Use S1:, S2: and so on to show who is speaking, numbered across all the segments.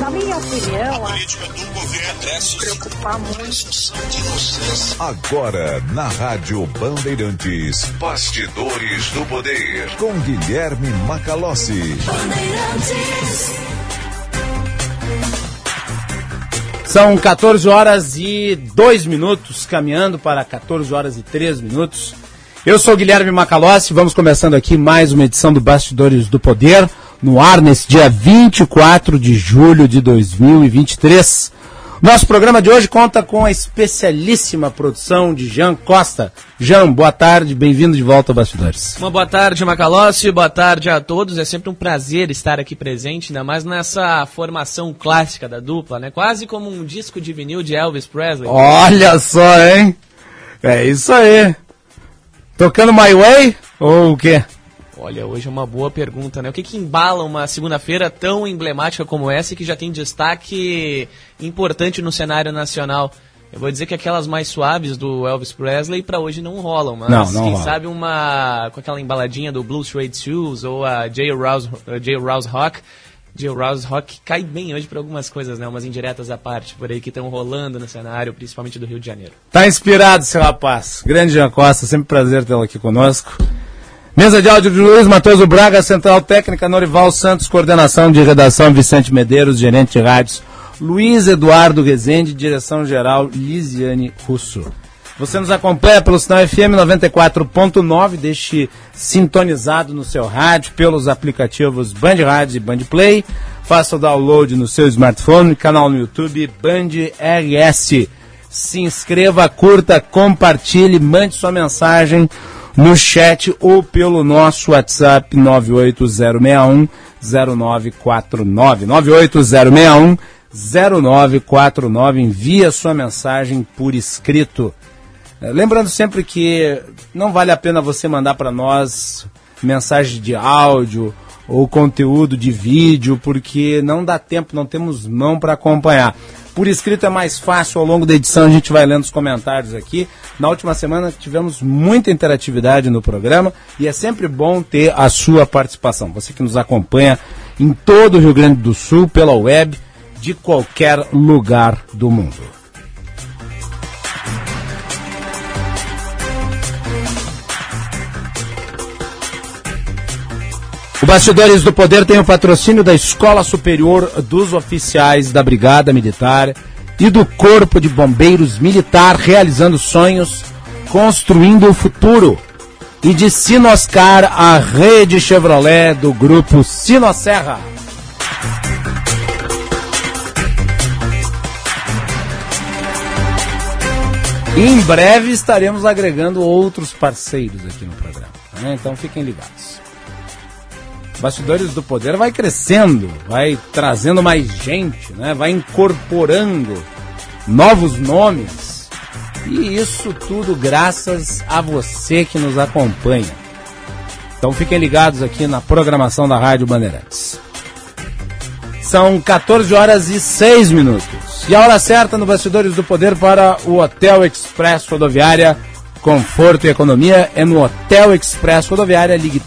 S1: Na minha opinião, a política do governo se preocupar muito.
S2: Agora, na Rádio Bandeirantes, Bastidores do Poder, com Guilherme Macalossi.
S3: São 14 horas e 2 minutos, caminhando para 14 horas e 3 minutos. Eu sou Guilherme Macalossi, vamos começando aqui mais uma edição do Bastidores do Poder, no ar nesse dia 24 de julho de 2023. Nosso programa de hoje conta com a especialíssima produção de Jean Costa. Jean, boa tarde, bem-vindo de volta ao Bastidores.
S4: Uma boa tarde, Macalossi, boa tarde a todos. É sempre um prazer estar aqui presente, ainda mais nessa formação clássica da dupla, né? Quase como um disco de vinil de Elvis Presley.
S3: Olha só, hein? É isso aí. Tocando My Way ou o quê?
S4: Olha, hoje é uma boa pergunta, né? O que embala uma segunda-feira tão emblemática como essa e que já tem destaque importante no cenário nacional? Eu vou dizer que aquelas mais suaves do Elvis Presley para hoje não rolam, mas
S3: não
S4: quem
S3: rola.
S4: Sabe uma com aquela embaladinha do Blue Suede Shoes ou a Jailhouse Rock. Jailhouse Rock cai bem hoje para algumas coisas, né? Umas indiretas à parte por aí que estão rolando no cenário, principalmente do Rio de Janeiro.
S3: Tá inspirado, seu rapaz. Grande Jean Costa, sempre prazer tê-lo aqui conosco. Mesa de áudio de Luiz Matoso Braga, Central Técnica Norival Santos, coordenação de redação Vicente Medeiros, gerente de rádios Luiz Eduardo Rezende, direção-geral Lisiane Russo. Você nos acompanha pelo sinal FM 94.9, deixe sintonizado no seu rádio, pelos aplicativos Band Rádios e Band Play, faça o download no seu smartphone, canal no YouTube Band RS. Se inscreva, curta, compartilhe, mande sua mensagem no chat ou pelo nosso WhatsApp 98061-0949. 98061-0949. Envie a sua mensagem por escrito. Lembrando sempre que não vale a pena você mandar para nós mensagem de áudio ou conteúdo de vídeo, porque não dá tempo, não temos mão para acompanhar. Por escrito é mais fácil, ao longo da edição a gente vai lendo os comentários aqui. Na última semana tivemos muita interatividade no programa e é sempre bom ter a sua participação. Você que nos acompanha em todo o Rio Grande do Sul, pela web, de qualquer lugar do mundo. O Bastidores do Poder tem o patrocínio da Escola Superior dos Oficiais da Brigada Militar e do Corpo de Bombeiros Militar, realizando sonhos, construindo o futuro. E de Sinoscar, a rede Chevrolet do grupo Sinosserra. Em breve estaremos agregando outros parceiros aqui no programa, né? Então fiquem ligados. Bastidores do Poder vai crescendo, vai trazendo mais gente, né? Vai incorporando novos nomes. E isso tudo graças a você que nos acompanha. Então fiquem ligados aqui na programação da Rádio Bandeirantes. São 14 horas e 6 minutos. E a hora certa no Bastidores do Poder para o Hotel Express Rodoviária. Conforto e economia é no Hotel Express Rodoviária. Ligue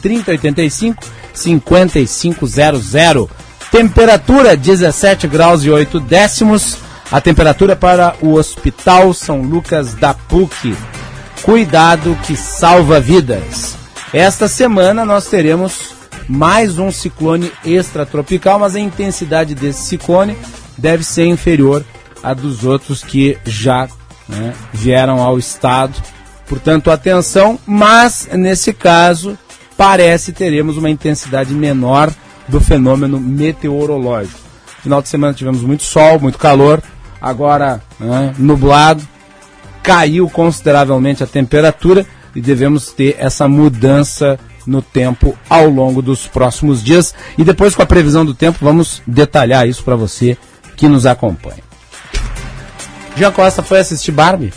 S3: 3085-5500. Temperatura 17 graus e 8 décimos. A temperatura para o Hospital São Lucas da PUC. Cuidado que salva vidas. Esta semana nós teremos mais um ciclone extratropical, mas a intensidade desse ciclone deve ser inferior à dos outros que já, né, vieram ao estado. Portanto, atenção, mas nesse caso parece teremos uma intensidade menor do fenômeno meteorológico. Final de semana tivemos muito sol, muito calor, agora, né, nublado, caiu consideravelmente a temperatura e devemos ter essa mudança no tempo ao longo dos próximos dias. E depois, com a previsão do tempo, vamos detalhar isso para você que nos acompanha. Jean Costa foi assistir Barbie?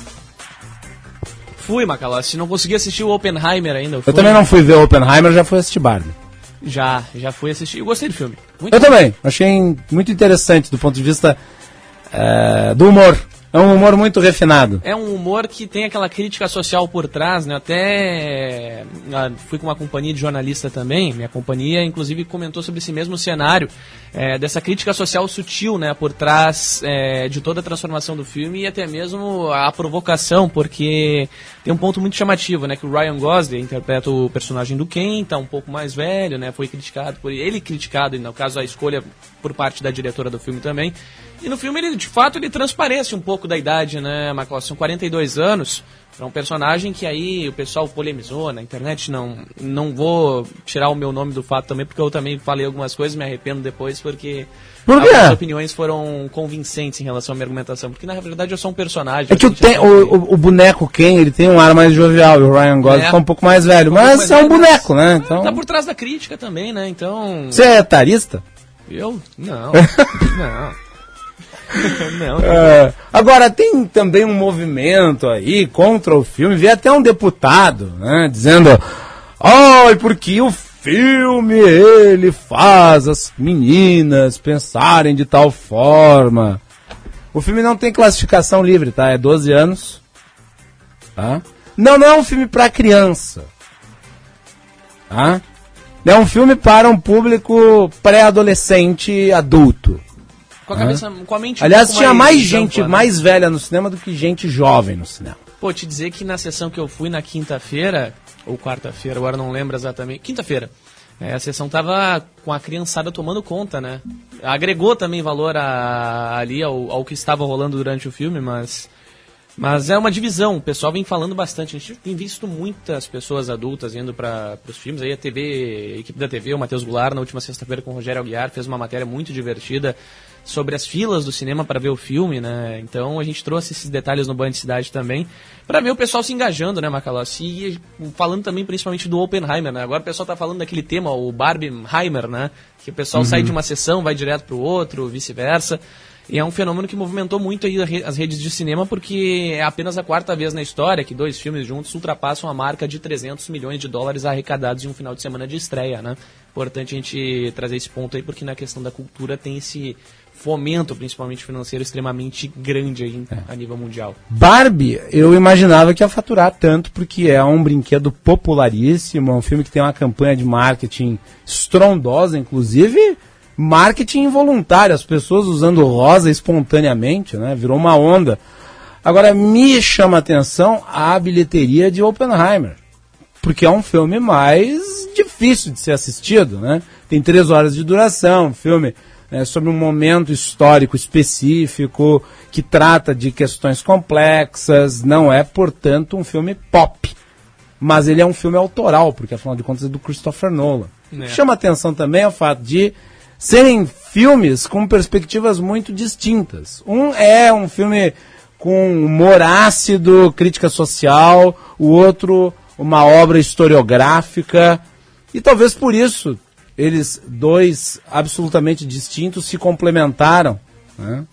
S4: Fui, Macalossi, não consegui assistir o Oppenheimer ainda.
S3: Eu também não fui ver o Oppenheimer, já fui assistir Barbie.
S4: Já fui assistir. Eu gostei do filme.
S3: Eu também, achei muito interessante do ponto de vista do humor. É um humor muito refinado.
S4: É um humor que tem aquela crítica social por trás, né? Até fui com uma companhia de jornalista também, minha companhia inclusive comentou sobre esse mesmo cenário, dessa crítica social sutil, né? Por trás de toda a transformação do filme e até mesmo a provocação, porque tem um ponto muito chamativo, né? Que o Ryan Gosling interpreta o personagem do Ken, tá um pouco mais velho, né? Foi criticado por ele, criticado, e no caso a escolha por parte da diretora do filme também. E no filme, ele, de fato, ele transparece um pouco da idade, né, Macalossi? São 42 anos, é um personagem que aí o pessoal polemizou na internet, não vou tirar o meu nome do fato também, porque eu também falei algumas coisas, me arrependo depois, porque algumas opiniões foram convincentes em relação à minha argumentação, porque na verdade eu sou um personagem.
S3: É que o boneco Ken, ele tem um ar mais jovial, e o Ryan Gosling tá um pouco mais velho, mas é um boneco, né? Então...
S4: Tá por trás da crítica também, né, então...
S3: Você é etarista?
S4: Eu? Não, não.
S3: Agora, tem também um movimento aí contra o filme, veio até um deputado, né, dizendo, porque o filme, ele faz as meninas pensarem de tal forma. O filme não tem classificação livre, tá? É 12 anos. Tá? Não é um filme para criança. Tá? É um filme para um público pré-adolescente adulto.
S4: Com a mente
S3: aliás, tinha mais gente mais velha no cinema do que gente jovem no cinema.
S4: Pô, te dizer que na sessão que eu fui na quinta-feira, ou quarta-feira, agora não lembro exatamente, quinta-feira, a sessão tava com a criançada tomando conta, né? Agregou também valor ali ao que estava rolando durante o filme, mas é uma divisão, o pessoal vem falando bastante. A gente tem visto muitas pessoas adultas indo para os filmes. Aí a equipe da TV, o Matheus Goulart, na última sexta-feira com o Rogério Aguiar, fez uma matéria muito divertida sobre as filas do cinema para ver o filme, né? Então a gente trouxe esses detalhes no Band Cidade também, para ver o pessoal se engajando, né, Macalossi? E falando também principalmente do Oppenheimer, né? Agora o pessoal tá falando daquele tema, o Barbieheimer, né? Que o pessoal sai de uma sessão, vai direto para o outro, vice-versa. E é um fenômeno que movimentou muito aí as redes de cinema, porque é apenas a quarta vez na história que 2 filmes juntos ultrapassam a marca de 300 milhões de dólares arrecadados em um final de semana de estreia, né? Importante a gente trazer esse ponto aí, porque na questão da cultura tem esse fomento, principalmente financeiro, extremamente grande aí a nível mundial. Barbie,
S3: eu imaginava que ia faturar tanto, porque é um brinquedo popularíssimo, é um filme que tem uma campanha de marketing estrondosa, inclusive marketing involuntário, as pessoas usando rosa espontaneamente, né? Virou uma onda. Agora, me chama a atenção a bilheteria de Oppenheimer, porque é um filme mais difícil de ser assistido, né? Tem 3 horas de duração, filme sobre um momento histórico específico, que trata de questões complexas, não é, portanto, um filme pop. Mas ele é um filme autoral, porque afinal de contas é do Christopher Nolan. Chama atenção também o fato de serem filmes com perspectivas muito distintas. Um é um filme com humor ácido, crítica social, o outro uma obra historiográfica, e talvez por isso eles dois absolutamente distintos se complementaram, né?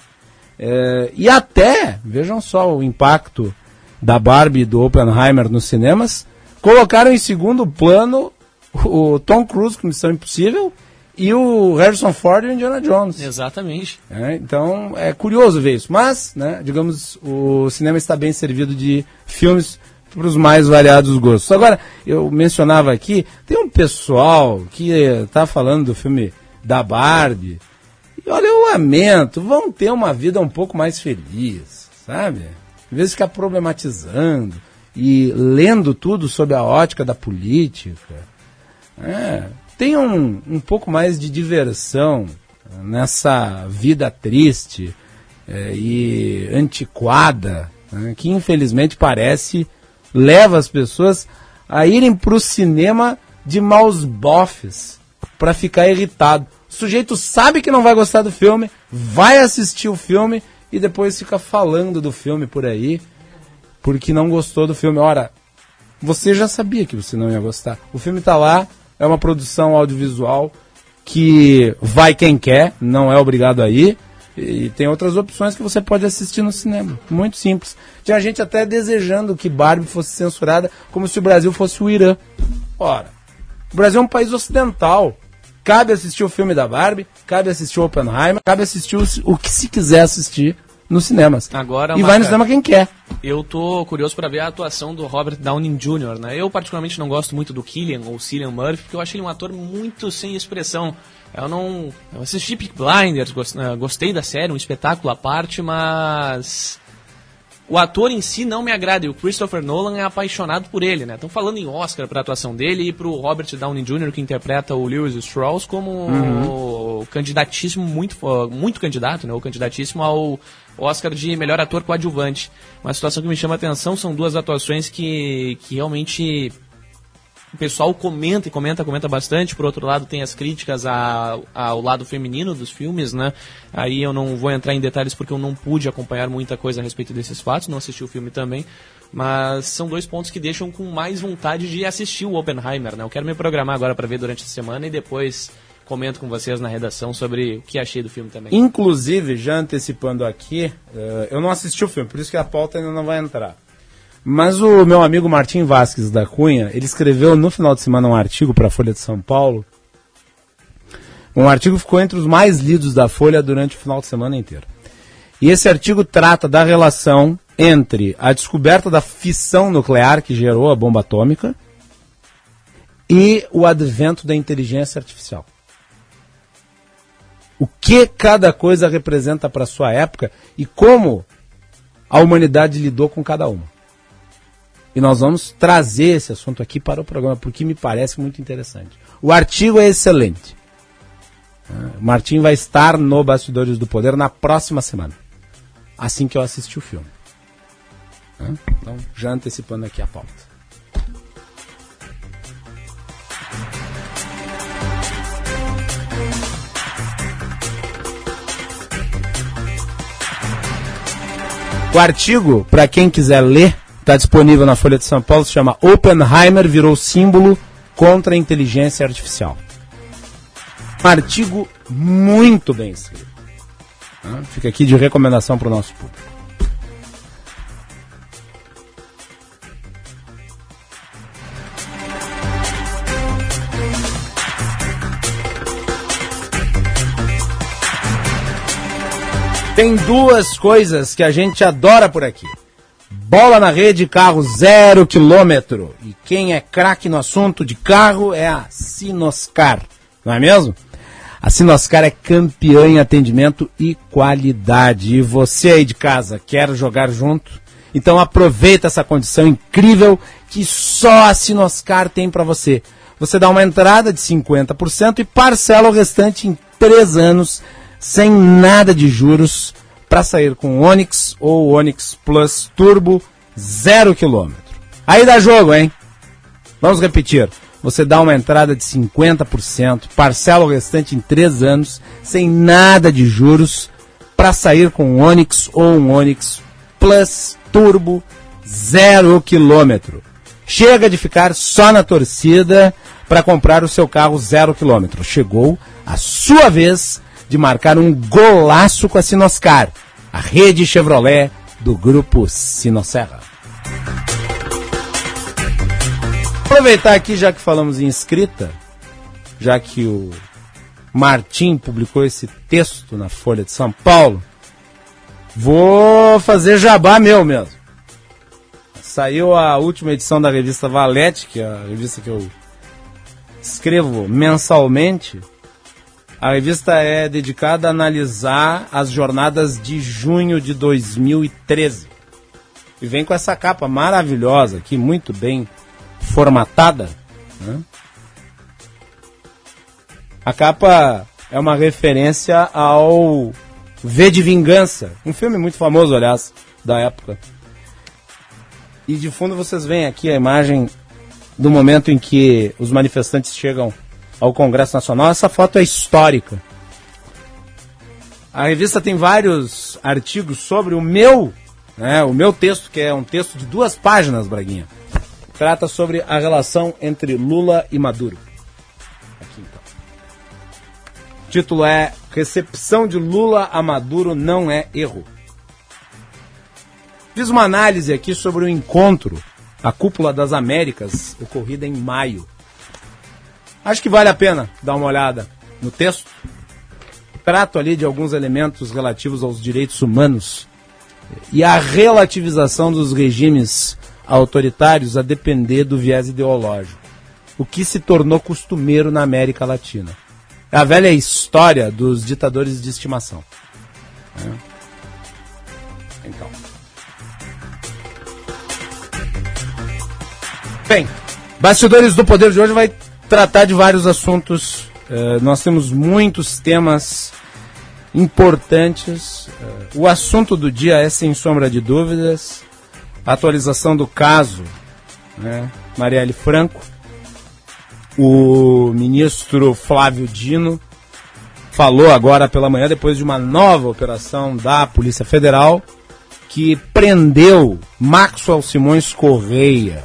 S3: E até, vejam só o impacto da Barbie e do Oppenheimer nos cinemas, colocaram em segundo plano o Tom Cruise com Missão Impossível e o Harrison Ford e o Indiana Jones.
S4: Exatamente.
S3: Então é curioso ver isso, mas, né, digamos, o cinema está bem servido de filmes para os mais variados gostos. Agora, eu mencionava aqui, tem um pessoal que está falando do filme da Barbie, e olha, eu lamento, vão ter uma vida um pouco mais feliz, sabe? Em vez de ficar problematizando e lendo tudo sob a ótica da política, tenham um pouco mais de diversão nessa vida triste e antiquada, né, que infelizmente leva as pessoas a irem para o cinema de maus bofes, para ficar irritado. O sujeito sabe que não vai gostar do filme, vai assistir o filme e depois fica falando do filme por aí, porque não gostou do filme. Ora, você já sabia que você não ia gostar. O filme está lá, é uma produção audiovisual que vai quem quer, não é obrigado a ir. E tem outras opções que você pode assistir no cinema. Muito simples. Tinha gente até desejando que Barbie fosse censurada, como se o Brasil fosse o Irã. Ora, o Brasil é um país ocidental. Cabe assistir o filme da Barbie, cabe assistir o Oppenheimer, cabe assistir o que se quiser assistir nos cinemas.
S4: Agora,
S3: e vai no cinema quem quer.
S4: Eu tô curioso para ver a atuação do Robert Downey Jr., né? Eu particularmente não gosto muito do Cillian ou Cillian Murphy, porque eu achei ele um ator muito sem expressão. Eu assisti Peaky Blinders, gostei da série, um espetáculo à parte, mas o ator em si não me agrada, e o Christopher Nolan é apaixonado por ele, né? Estão falando em Oscar para a atuação dele e pro Robert Downey Jr., que interpreta o Lewis Strauss, como candidatíssimo, muito candidato, né? O candidatíssimo ao Oscar de melhor ator coadjuvante. Uma situação que me chama a atenção são duas atuações que realmente o pessoal comenta bastante. Por outro lado, tem as críticas ao lado feminino dos filmes, né? Aí eu não vou entrar em detalhes porque eu não pude acompanhar muita coisa a respeito desses fatos, não assisti o filme também, mas são dois pontos que deixam com mais vontade de assistir o Oppenheimer, né? Eu quero me programar agora para ver durante a semana e depois comento com vocês na redação sobre o que achei do filme também.
S3: Inclusive, já antecipando aqui, eu não assisti o filme, por isso que a pauta ainda não vai entrar. Mas o meu amigo Martim Vasques da Cunha, ele escreveu no final de semana um artigo para a Folha de São Paulo. Um artigo que ficou entre os mais lidos da Folha durante o final de semana inteiro. E esse artigo trata da relação entre a descoberta da fissão nuclear que gerou a bomba atômica e o advento da inteligência artificial. O que cada coisa representa para a sua época e como a humanidade lidou com cada uma. E nós vamos trazer esse assunto aqui para o programa, porque me parece muito interessante. O artigo é excelente. O Martim vai estar no Bastidores do Poder na próxima semana, assim que eu assistir o filme. Então, já antecipando aqui a pauta. O artigo, para quem quiser ler, está disponível na Folha de São Paulo, se chama Oppenheimer virou símbolo contra a inteligência artificial. Um artigo muito bem escrito. Fica aqui de recomendação para o nosso público. Tem duas coisas que a gente adora por aqui. Bola na rede, carro 0 km. E quem é craque no assunto de carro é a Sinoscar. Não é mesmo? A Sinoscar é campeã em atendimento e qualidade. E você aí de casa quer jogar junto? Então aproveita essa condição incrível que só a Sinoscar tem para você. Você dá uma entrada de 50% e parcela o restante em 3 anos, sem nada de juros, para sair com Onix ou Onix Plus Turbo 0 km. Aí dá jogo, hein? Vamos repetir. Você dá uma entrada de 50%, parcela o restante em 3 anos, sem nada de juros, para sair com um Onix ou um Onix Plus Turbo 0 km. Chega de ficar só na torcida para comprar o seu carro 0 km. Chegou a sua vez de marcar um golaço com a Sinoscar, a rede Chevrolet do grupo Sinosserra. Aproveitar aqui, já que falamos em escrita, já que o Martim publicou esse texto na Folha de São Paulo, vou fazer jabá meu mesmo. Saiu a última edição da revista Valete, que é a revista que eu escrevo mensalmente. A revista é dedicada a analisar as jornadas de junho de 2013. E vem com essa capa maravilhosa aqui, muito bem formatada, né? A capa é uma referência ao V de Vingança, um filme muito famoso, aliás, da época. E de fundo vocês veem aqui a imagem do momento em que os manifestantes chegam ao Congresso Nacional. Essa foto é histórica. A revista tem vários artigos sobre o meu texto, que é um texto de 2 páginas, Braguinha. Trata sobre a relação entre Lula e Maduro. Aqui, então. O título é Recepção de Lula a Maduro não é erro. Fiz uma análise aqui sobre o encontro, a Cúpula das Américas, ocorrida em maio. Acho que vale a pena dar uma olhada no texto. Trato ali de alguns elementos relativos aos direitos humanos e a relativização dos regimes autoritários a depender do viés ideológico, o que se tornou costumeiro na América Latina. É a velha história dos ditadores de estimação. Então. Bem, Bastidores do Poder de hoje vai tratar de vários assuntos. Nós temos muitos temas importantes. O assunto do dia é, sem sombra de dúvidas, a atualização do caso, né, Marielle Franco. O ministro Flávio Dino falou agora pela manhã, depois de uma nova operação da Polícia Federal, que prendeu Maxwell Simões Correia.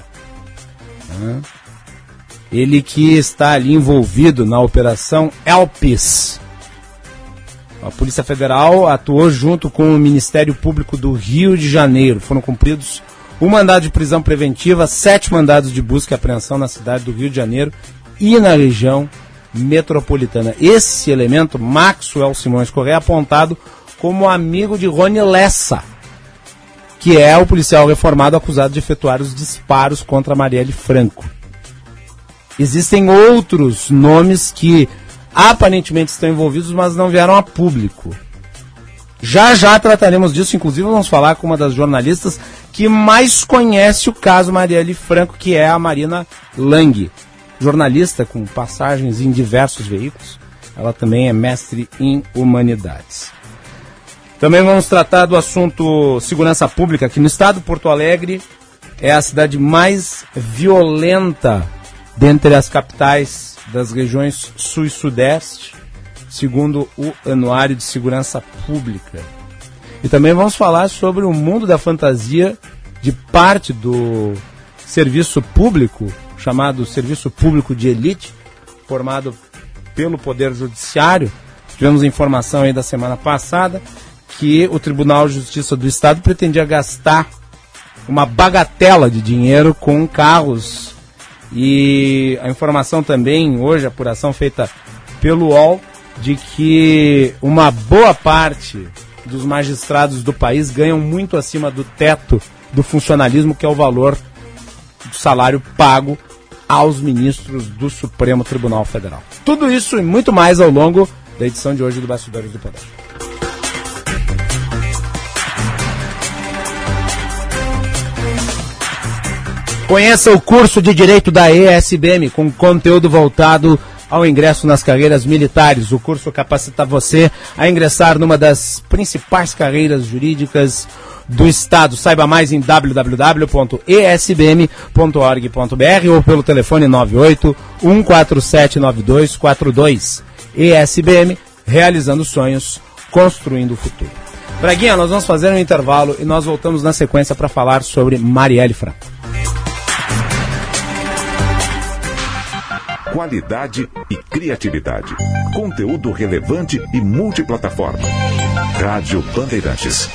S3: Ele que está ali envolvido na operação Elpis. A Polícia Federal atuou junto com o Ministério Público do Rio de Janeiro. Foram cumpridos um mandado de prisão preventiva, 7 mandados de busca e apreensão na cidade do Rio de Janeiro e na região metropolitana. Esse elemento, Maxwell Simões Correia, é apontado como amigo de Rony Lessa, que é o policial reformado acusado de efetuar os disparos contra Marielle Franco. Existem outros nomes que aparentemente estão envolvidos, mas não vieram a público. Já trataremos disso, inclusive vamos falar com uma das jornalistas que mais conhece o caso Marielle Franco, que é a Marina Lang. Jornalista com passagens em diversos veículos, ela também é mestre em humanidades. Também vamos tratar do assunto segurança pública aqui no estado. Porto Alegre é a cidade mais violenta dentre as capitais das regiões sul e sudeste, segundo o Anuário de Segurança Pública. E também vamos falar sobre o mundo da fantasia de parte do serviço público, chamado Serviço Público de Elite, formado pelo Poder Judiciário. Tivemos informação aí da semana passada que o Tribunal de Justiça do Estado pretendia gastar uma bagatela de dinheiro com carros. E a informação também, hoje, a apuração feita pelo UOL, de que uma boa parte dos magistrados do país ganham muito acima do teto do funcionalismo, que é o valor do salário pago aos ministros do Supremo Tribunal Federal. Tudo isso e muito mais ao longo da edição de hoje do Bastidores do Poder. Conheça o curso de Direito da ESBM, com conteúdo voltado ao ingresso nas carreiras militares. O curso capacita você a ingressar numa das principais carreiras jurídicas do Estado. Saiba mais em www.esbm.org.br ou pelo telefone 98-147-9242. ESBM, realizando sonhos, construindo o futuro. Braguinha, nós vamos fazer um intervalo e nós voltamos na sequência para falar sobre Marielle Franco.
S2: Qualidade e criatividade. Conteúdo relevante e multiplataforma. Rádio Bandeirantes.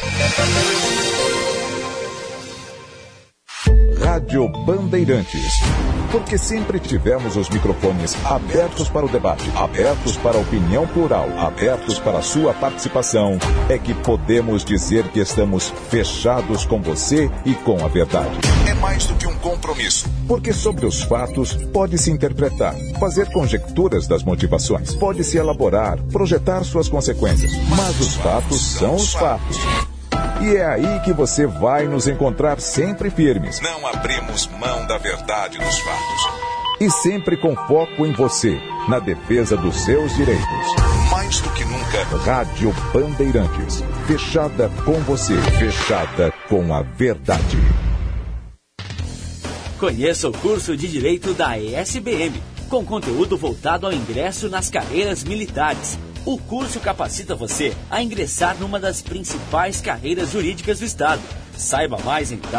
S2: Rádio Bandeirantes. Porque sempre tivemos os microfones abertos para o debate, abertos para a opinião plural, abertos para a sua participação, é que podemos dizer que estamos fechados com você e com a verdade. É mais do que um compromisso, porque sobre os fatos pode-se interpretar, fazer conjecturas das motivações, pode-se elaborar, projetar suas consequências, mas os fatos são os fatos. E é aí que você vai nos encontrar sempre firmes. Não abrimos mão da verdade dos fatos. E sempre com foco em você, na defesa dos seus direitos. Mais do que nunca, Rádio Bandeirantes. Fechada com você, fechada com a verdade.
S5: Conheça o curso de Direito da ESBM, com conteúdo voltado ao ingresso nas carreiras militares. O curso capacita você a ingressar numa das principais carreiras jurídicas do Estado. Saiba mais em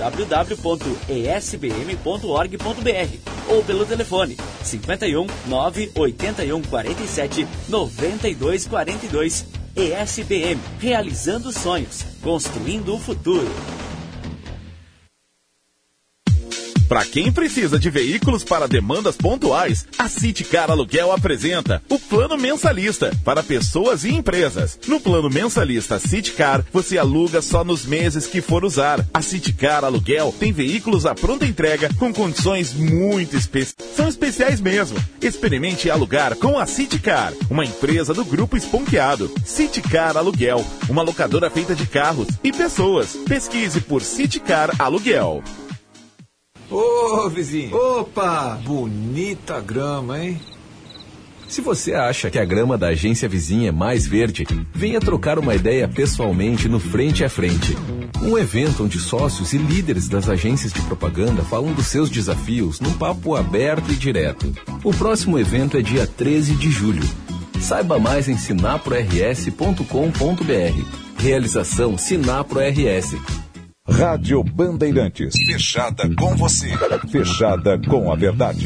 S5: www.esbm.org.br ou pelo telefone 51 981 47 92 42. ESBM, realizando sonhos, construindo o futuro.
S6: Para quem precisa de veículos para demandas pontuais, a Citicar Aluguel apresenta o Plano Mensalista para pessoas e empresas. No Plano Mensalista Citicar, você aluga só nos meses que for usar. A Citicar Aluguel tem veículos à pronta entrega com condições muito especiais. São especiais mesmo. Experimente alugar com a Citicar, uma empresa do Grupo Esponqueado. Citicar Aluguel, uma locadora feita de carros e pessoas. Pesquise por Citicar Aluguel.
S7: Ô, vizinho. Opa, bonita grama, hein? Se você acha que a grama da agência vizinha é mais verde, venha trocar uma ideia pessoalmente no Frente a Frente. Um evento onde sócios e líderes das agências de propaganda falam dos seus desafios num papo aberto e direto. O próximo evento é dia 13 de julho. Saiba mais em sinaprors.com.br. Realização Sinapro RS.
S2: Rádio Bandeirantes. Fechada com você. Fechada com a verdade.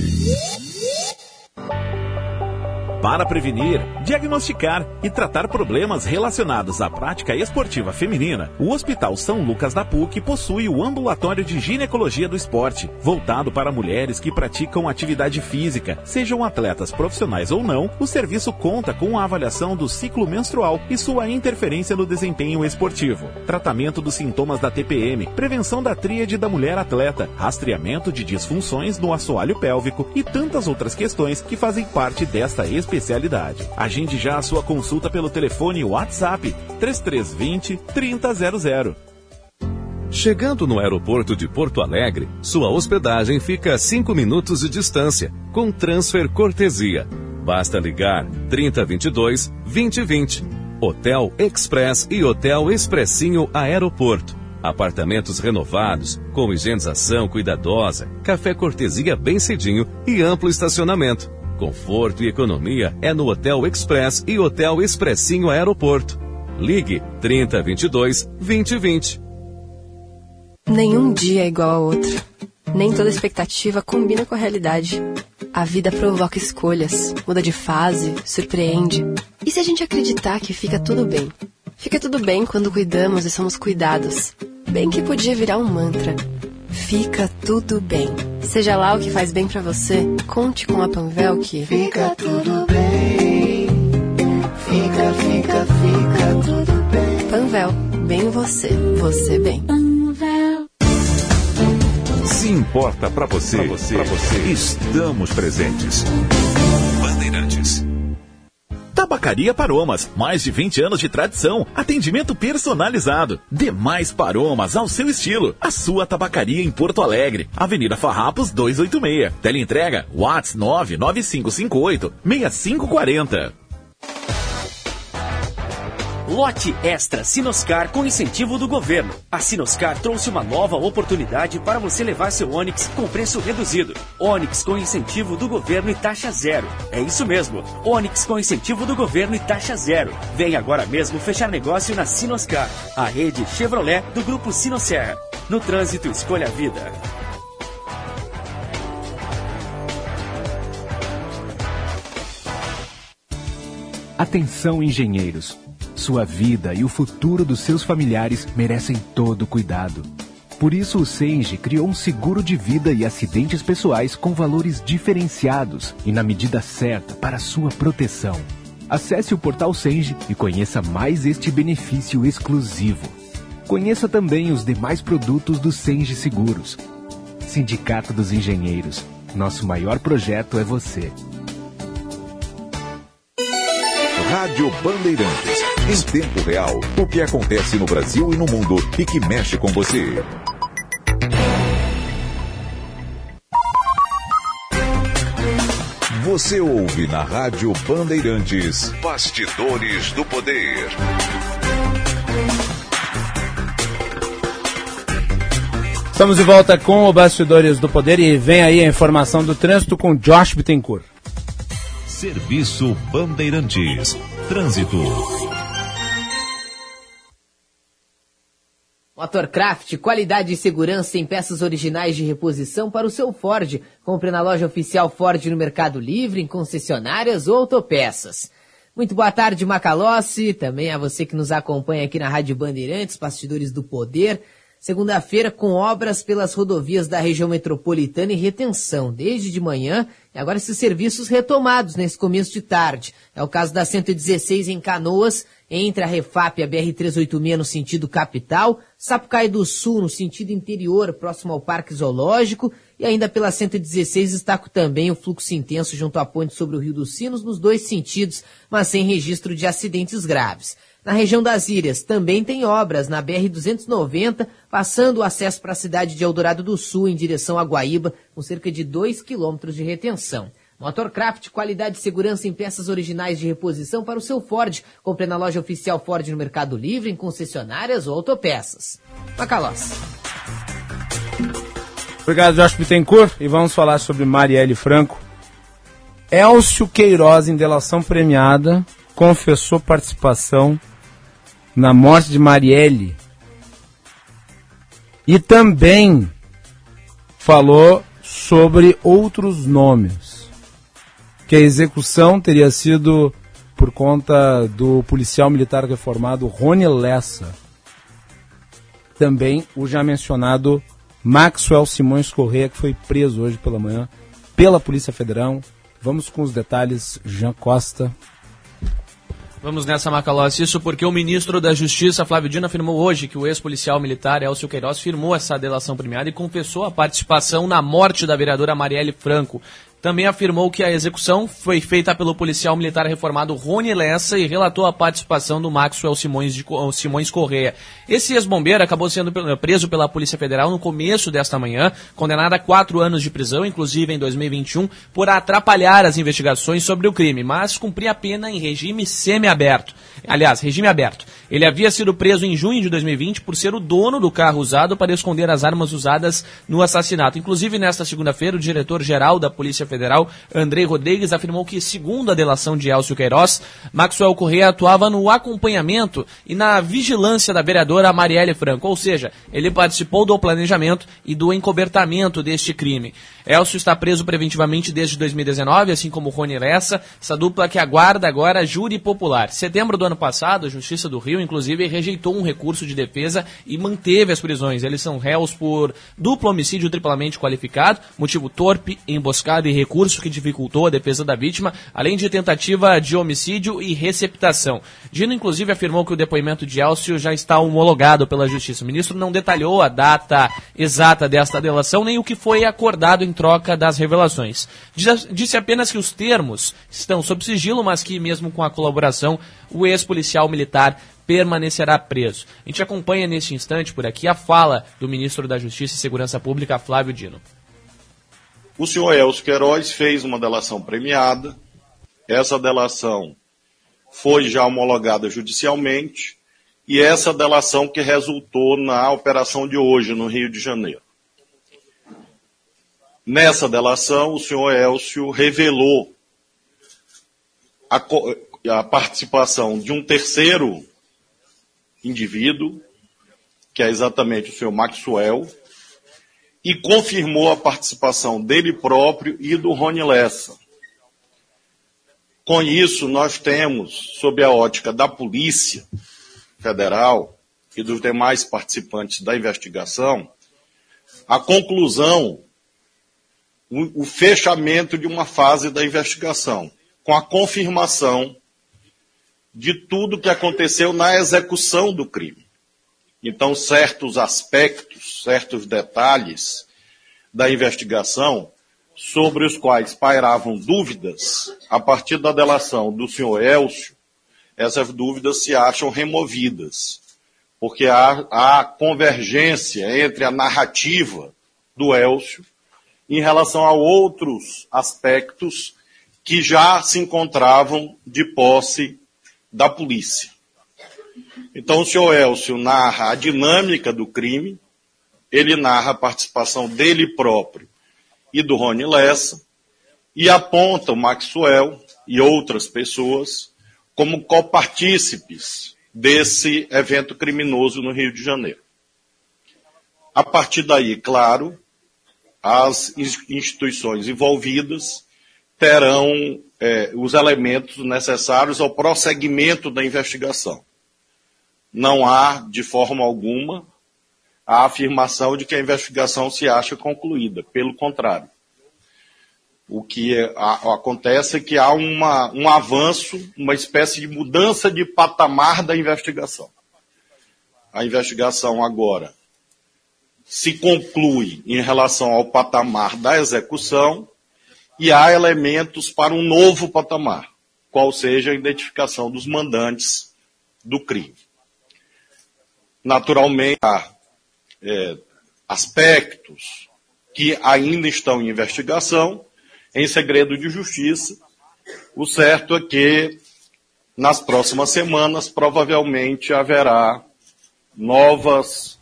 S6: Para prevenir, diagnosticar e tratar problemas relacionados à prática esportiva feminina, o Hospital São Lucas da PUC possui o Ambulatório de Ginecologia do Esporte, voltado para mulheres que praticam atividade física. Sejam atletas profissionais ou não, o serviço conta com a avaliação do ciclo menstrual e sua interferência no desempenho esportivo, tratamento dos sintomas da TPM, prevenção da tríade da mulher atleta, rastreamento de disfunções no assoalho pélvico e tantas outras questões que fazem parte desta especialidade. Agende já a sua consulta pelo telefone WhatsApp 3320-3000.
S8: Chegando no aeroporto de Porto Alegre, sua hospedagem fica a 5 minutos de distância, com transfer cortesia. Basta ligar 3022-2020. Hotel Express e Hotel Expressinho Aeroporto. Apartamentos renovados, com higienização cuidadosa, café cortesia bem cedinho e amplo estacionamento. Conforto e economia é no Hotel Express e Hotel Expressinho Aeroporto. Ligue 3022-2020.
S9: Nenhum dia é igual ao outro. Nem toda expectativa combina com a realidade. A vida provoca escolhas, muda de fase, surpreende. E se a gente acreditar que fica tudo bem? Fica tudo bem quando cuidamos e somos cuidados. Bem que podia virar um mantra. Fica tudo bem. Seja lá o que faz bem pra você, conte com a Panvel que
S10: fica tudo bem. Fica tudo bem.
S9: Panvel, bem você, você bem.
S10: Panvel.
S2: Se importa pra você, estamos presentes. Bandeirantes.
S6: Tabacaria Paromas, mais de 20 anos de tradição, atendimento personalizado. Demais Paromas ao seu estilo. A sua tabacaria em Porto Alegre, Avenida Farrapos 286. Teleentrega WhatsApp 99558-6540.
S5: Lote Extra Sinoscar com incentivo do governo. A Sinoscar trouxe uma nova oportunidade para você levar seu Onix com preço reduzido. Onix com incentivo do governo e taxa zero. É isso mesmo, Onix com incentivo do governo e taxa zero. Vem agora mesmo fechar negócio na Sinoscar, a rede Chevrolet do Grupo Sinosserra. No trânsito, escolha a vida.
S11: Atenção, engenheiros. Sua vida e o futuro dos seus familiares merecem todo o cuidado. Por isso, o Senge criou um seguro de vida e acidentes pessoais com valores diferenciados e na medida certa para sua proteção. Acesse o portal Senge e conheça mais este benefício exclusivo. Conheça também os demais produtos do Senge Seguros. Sindicato dos Engenheiros. Nosso maior projeto é você.
S2: Rádio Bandeirantes. Em tempo real, o que acontece no Brasil e no mundo e que mexe com você. Você ouve na Rádio Bandeirantes Bastidores do Poder.
S3: Estamos de volta com o Bastidores do Poder e vem aí a informação do trânsito com Josh Bittencourt.
S2: Serviço Bandeirantes. Trânsito.
S12: Motorcraft, qualidade e segurança em peças originais de reposição para o seu Ford. Compre na loja oficial Ford no Mercado Livre, em concessionárias ou autopeças. Muito boa tarde, Macalossi. Também a você que nos acompanha aqui na Rádio Bandeirantes, Bastidores do Poder. segunda-feira com obras pelas rodovias da região metropolitana e retenção desde de manhã, e agora esses serviços retomados nesse começo de tarde. É o caso da 116 em Canoas, entre a Refap e a BR-386 no sentido capital, Sapucaí do Sul no sentido interior, próximo ao Parque Zoológico, e ainda pela 116 destaco também o fluxo intenso junto à ponte sobre o Rio dos Sinos nos dois sentidos, mas sem registro de acidentes graves. Na região das Ilhas também tem obras na BR-290, passando o acesso para a cidade de Eldorado do Sul em direção a Guaíba, com cerca de 2 quilômetros de retenção. Motorcraft, qualidade e segurança em peças originais de reposição para o seu Ford. Compre na loja oficial Ford no Mercado Livre, em concessionárias ou autopeças. Macalós.
S3: Obrigado, Josh Bittencourt. E vamos falar sobre Marielle Franco. Elcio Queiroz, em delação premiada, confessou participação na morte de Marielle. E também falou sobre outros nomes. Que a execução teria sido por conta do policial militar reformado Rony Lessa. Também o já mencionado Maxwell Simões Corrêa, que foi preso hoje pela manhã pela Polícia Federal. Vamos com os detalhes, Jean Costa.
S4: Vamos nessa, Macalós. Isso porque o ministro da Justiça, Flávio Dino, afirmou hoje que o ex-policial militar Elcio Queiroz firmou essa delação premiada e confessou a participação na morte da vereadora Marielle Franco. Também afirmou que a execução foi feita pelo policial militar reformado Rony Lessa e relatou a participação do Maxwell Simões Corrêa. Esse ex-bombeiro acabou sendo preso pela Polícia Federal no começo desta manhã, condenado a 4 anos de prisão, inclusive em 2021, por atrapalhar as investigações sobre o crime, mas cumpria a pena em regime semi-aberto. Aliás, regime aberto. Ele havia sido preso em junho de 2020 por ser o dono do carro usado para esconder as armas usadas no assassinato. Inclusive, nesta segunda-feira, o diretor-geral da Polícia Federal, Andrei Rodrigues, afirmou que, segundo a delação de Elcio Queiroz, Maxwell Corrêa atuava no acompanhamento e na vigilância da vereadora Marielle Franco, ou seja, ele participou do planejamento e do encobertamento deste crime. Elcio está preso preventivamente desde 2019, assim como Rony Lessa, essa dupla que aguarda agora júri popular. Em setembro do ano passado, a Justiça do Rio, inclusive, rejeitou um recurso de defesa e manteve as prisões. Eles são réus por duplo homicídio triplamente qualificado, motivo torpe, emboscada e recurso que dificultou a defesa da vítima, além de tentativa de homicídio e receptação. Dino, inclusive, afirmou que o depoimento de Elcio já está homologado pela Justiça. O ministro não detalhou a data exata desta delação, nem o que foi acordado em troca das revelações. Disse apenas que os termos estão sob sigilo, mas que, mesmo com a colaboração, o ex-policial militar permanecerá preso. A gente acompanha neste instante por aqui a fala do ministro da Justiça e Segurança Pública, Flávio Dino.
S13: O senhor Elcio Queiroz fez uma delação premiada. Essa delação foi já homologada judicialmente e essa delação que resultou na operação de hoje no Rio de Janeiro. Nessa delação, o senhor Elcio revelou a participação de um terceiro indivíduo, que é exatamente o senhor Maxwell, e confirmou a participação dele próprio e do Rony Lessa. Com isso, nós temos, sob a ótica da Polícia Federal e dos demais participantes da investigação, a conclusão, o fechamento de uma fase da investigação, com a confirmação de tudo que aconteceu na execução do crime. Então, certos aspectos, certos detalhes da investigação sobre os quais pairavam dúvidas, a partir da delação do senhor Elcio, essas dúvidas se acham removidas, porque há convergência entre a narrativa do Elcio em relação a outros aspectos que já se encontravam de posse da polícia. Então, o senhor Elcio narra a dinâmica do crime, ele narra a participação dele próprio e do Rony Lessa, e aponta o Maxwell e outras pessoas como copartícipes desse evento criminoso no Rio de Janeiro. A partir daí, claro, as instituições envolvidas terão os elementos necessários ao prosseguimento da investigação. Não há, de forma alguma, a afirmação de que a investigação se acha concluída. Pelo contrário. O que acontece é que há um avanço, uma espécie de mudança de patamar da investigação. A investigação agora se conclui em relação ao patamar da execução e há elementos para um novo patamar, qual seja a identificação dos mandantes do crime. Naturalmente, há aspectos que ainda estão em investigação, em segredo de justiça. O certo é que, nas próximas semanas, provavelmente haverá novas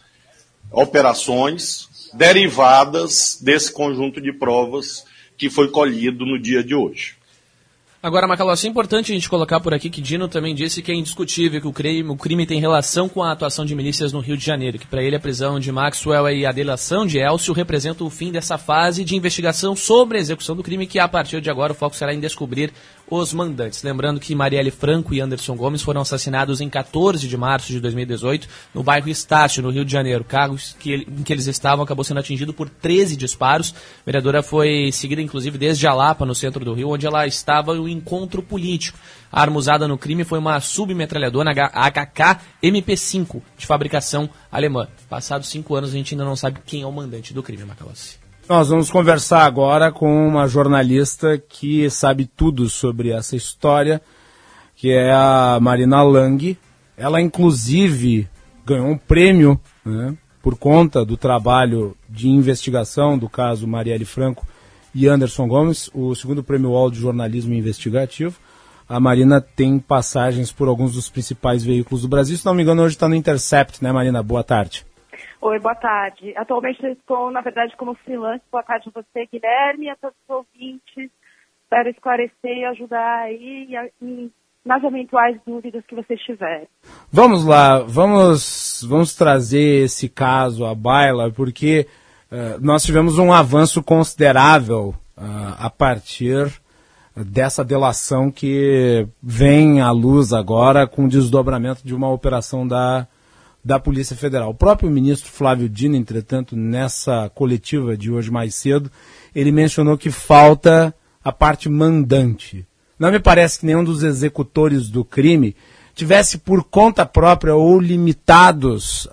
S13: operações derivadas desse conjunto de provas que foi colhido no dia de hoje.
S4: Agora, Macalossi, é importante a gente colocar por aqui que Dino também disse que é indiscutível que o crime tem relação com a atuação de milícias no Rio de Janeiro, que para ele a prisão de Maxwell e a delação de Elcio representam o fim dessa fase de investigação sobre a execução do crime, que a partir de agora o foco será em descobrir os mandantes. Lembrando que Marielle Franco e Anderson Gomes foram assassinados em 14 de março de 2018 no bairro Estácio, no Rio de Janeiro. O carro em que eles estavam acabou sendo atingido por 13 disparos. A vereadora foi seguida, inclusive, desde Jalapa, no centro do Rio, onde ela estava em um encontro político. A arma usada no crime foi uma submetralhadora HK MP5, de fabricação alemã. Passados 5 anos, a gente ainda não sabe quem é o mandante do crime, Macalossi.
S3: Nós vamos conversar agora com uma jornalista que sabe tudo sobre essa história, que é a Marina Lang. Ela, inclusive, ganhou um prêmio, né, por conta do trabalho de investigação do caso Marielle Franco e Anderson Gomes, o segundo prêmio UOL de jornalismo investigativo. A Marina tem passagens por alguns dos principais veículos do Brasil. Se não me engano, hoje está no Intercept, né, Marina? Boa tarde.
S14: Oi, boa tarde. Atualmente eu estou, na verdade, como freelance. Boa tarde a você, Guilherme, e a todos os ouvintes. Espero esclarecer e ajudar aí nas eventuais dúvidas que vocês tiverem.
S3: Vamos lá, vamos trazer esse caso à baila, porque nós tivemos um avanço considerável a partir dessa delação que vem à luz agora com o desdobramento de uma operação da Polícia Federal. O próprio ministro Flávio Dino, entretanto, nessa coletiva de hoje mais cedo, ele mencionou que falta a parte mandante. Não me parece que nenhum dos executores do crime tivesse por conta própria ou limitados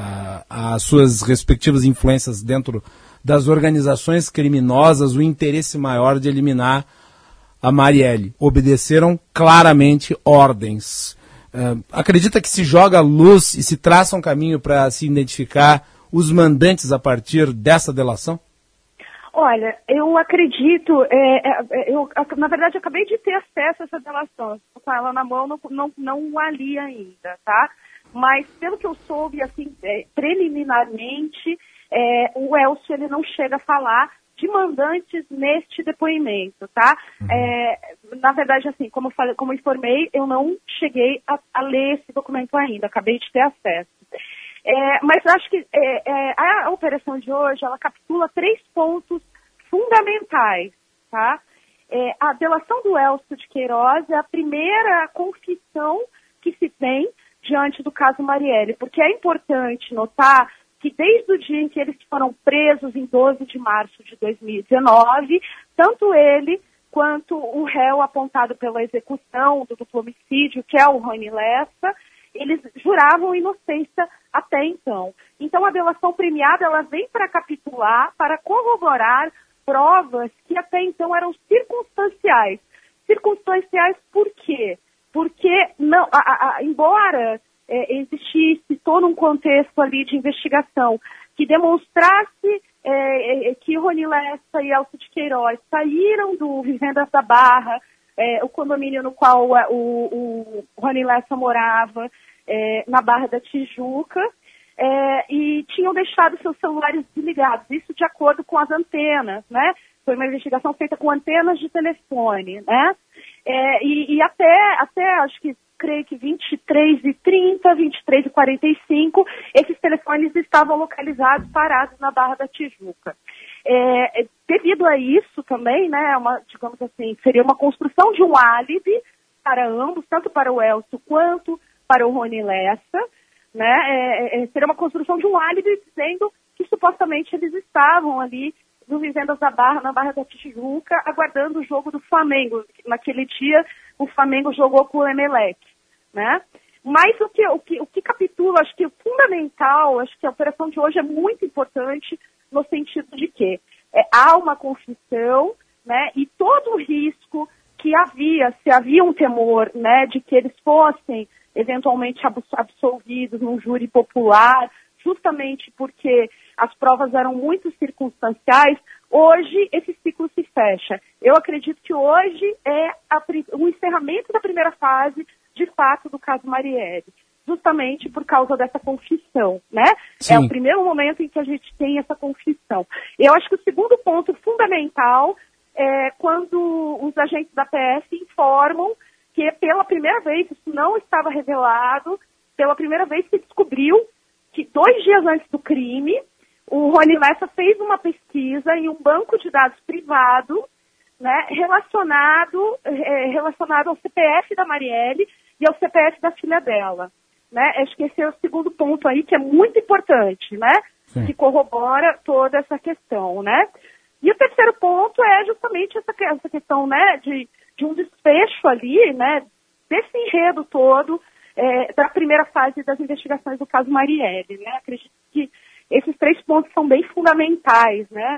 S3: às suas respectivas influências dentro das organizações criminosas o interesse maior de eliminar a Marielle. Obedeceram claramente ordens. Acredita que se joga luz e se traça um caminho para se identificar os mandantes a partir dessa delação?
S14: Olha, eu acredito, na verdade, acabei de ter acesso a essa delação. Estou com ela na mão, não a li ainda, tá? Mas, pelo que eu soube, assim, preliminarmente, o Elcio, ele não chega a falar de mandantes neste depoimento, tá? Na verdade, assim, como informei, eu não cheguei a ler esse documento ainda, acabei de ter acesso. Mas eu acho que a operação de hoje, ela capitula 3 pontos fundamentais, tá? A delação do Elcio de Queiroz é a primeira confissão que se tem diante do caso Marielle, porque é importante notar que desde o dia em que eles foram presos, em 12 de março de 2019, tanto ele quanto o réu apontado pela execução do duplo homicídio, que é o Rony Lessa, eles juravam inocência até então. Então a delação premiada, ela vem para capitular, para corroborar provas que até então eram circunstanciais. Circunstanciais por quê? Porque, não, embora existisse todo um contexto ali de investigação que demonstrasse que Rony Lessa e Elcio de Queiroz saíram do Vivendas da Barra, o condomínio no qual o Rony Lessa morava, na Barra da Tijuca, e tinham deixado seus celulares desligados, isso de acordo com as antenas, né? Foi uma investigação feita com antenas de telefone, né? E até acho que, creio que 23h30, 23h45, esses telefones estavam localizados, parados na Barra da Tijuca. Devido a isso também, né, digamos assim, seria uma construção de um álibi para ambos, tanto para o Elcio quanto para o Rony Lessa, né? Seria uma construção de um álibi dizendo que supostamente eles estavam ali no Vivendas da Barra, na Barra da Tijuca, aguardando o jogo do Flamengo. Naquele dia, o Flamengo jogou com o Emelec, né? Mas o que capitula, acho que o fundamental, acho que a operação de hoje é muito importante no sentido de que há uma confissão, né? E todo o risco que se havia um temor, né, de que eles fossem eventualmente absolvidos num júri popular, justamente porque as provas eram muito circunstanciais, hoje esse ciclo se fecha. Eu acredito que hoje é o encerramento da primeira fase, de fato, do caso Marielle, justamente por causa dessa confissão, né? Sim. É o primeiro momento em que a gente tem essa confissão. Eu acho que o segundo ponto fundamental é quando os agentes da PF informam que pela primeira vez, isso não estava revelado, pela primeira vez se descobriu que 2 dias antes do crime, o Rony Lessa fez uma pesquisa em um banco de dados privado, né, relacionado ao CPF da Marielle e ao CPF da filha dela. Né? Acho que esse é o segundo ponto aí que é muito importante, né? Sim. Que corrobora toda essa questão, né? E o terceiro ponto é justamente essa questão, né, de um desfecho ali, né, desse enredo todo da primeira fase das investigações do caso Marielle, né? Acredito que esses 3 pontos são bem fundamentais, né,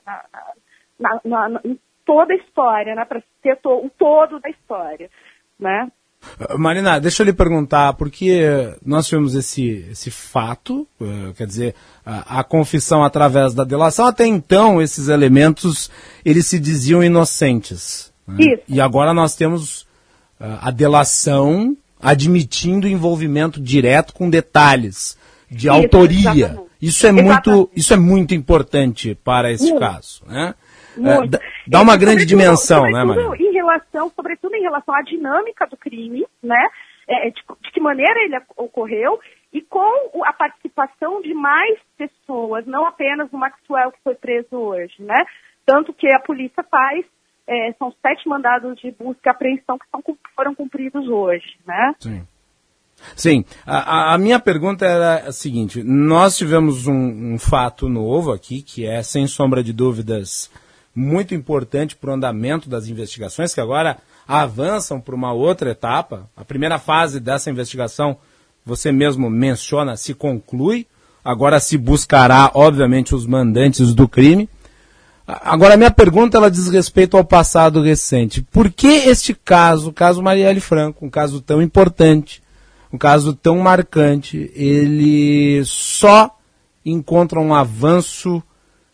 S14: em toda a história, né, para ter o todo da história, né?
S3: Marina, deixa eu lhe perguntar, porque nós tivemos esse fato, quer dizer, a confissão através da delação, até então esses elementos, eles se diziam inocentes. Né? Isso. E agora nós temos a delação admitindo envolvimento direto com detalhes de autoria. Isso é muito importante para esse caso, né? Dá uma grande dimensão, né, Maria?
S14: Sobretudo em relação à dinâmica do crime, né? De que maneira ele ocorreu e com a participação de mais pessoas, não apenas o Maxwell que foi preso hoje, né? Tanto que a polícia faz, são 7 mandados de busca e apreensão que foram cumpridos hoje, né?
S3: Sim. A minha pergunta era a seguinte: nós tivemos um fato novo aqui, que é, sem sombra de dúvidas, muito importante para o andamento das investigações, que agora avançam para uma outra etapa. A primeira fase dessa investigação, você mesmo menciona, se conclui. Agora se buscará, obviamente, os mandantes do crime. Agora, a minha pergunta, ela diz respeito ao passado recente. Por que este caso, o caso Marielle Franco, um caso tão importante, um caso tão marcante, ele só encontra um avanço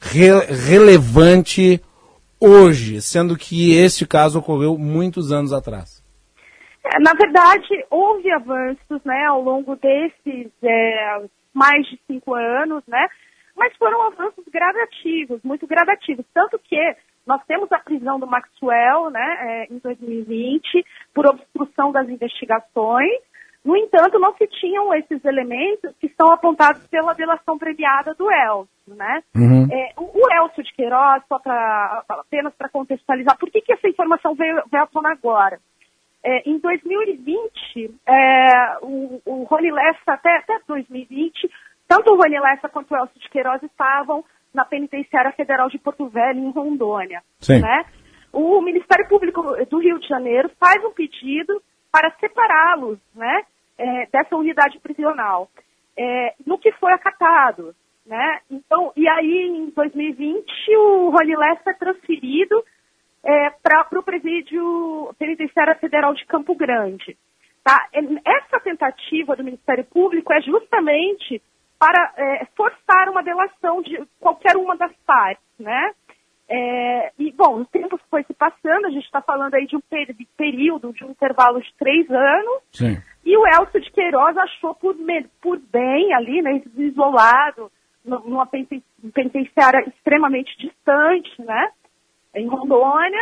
S3: relevante hoje, sendo que este caso ocorreu muitos anos atrás?
S14: Na verdade, houve avanços, né, ao longo desses mais de 5 anos, né, mas foram avanços gradativos, muito gradativos, tanto que nós temos a prisão do Maxwell, né, em 2020, por obstrução das investigações. No entanto, não se tinham esses elementos que são apontados pela delação premiada do Elcio, né? Uhum. O Elcio de Queiroz, apenas para contextualizar, por que essa informação veio à tona agora? Em 2020, o Rony Lessa, até 2020, tanto o Rony Lessa quanto o Elcio de Queiroz estavam na Penitenciária Federal de Porto Velho, em Rondônia. Sim. Né? O Ministério Público do Rio de Janeiro faz um pedido para separá-los, né, dessa unidade prisional, no que foi acatado, né? Então, e aí, em 2020, o Rony Lessa é transferido para o presídio penitenciária federal de Campo Grande. Tá? Essa tentativa do Ministério Público é justamente para forçar uma delação de qualquer uma das partes, né? E, bom, o tempo foi se passando, a gente está falando aí de um período, de um intervalo de 3 anos. Sim. E o Elcio de Queiroz achou por bem ali, né, isolado, numa penitenciária extremamente distante, né, em Rondônia,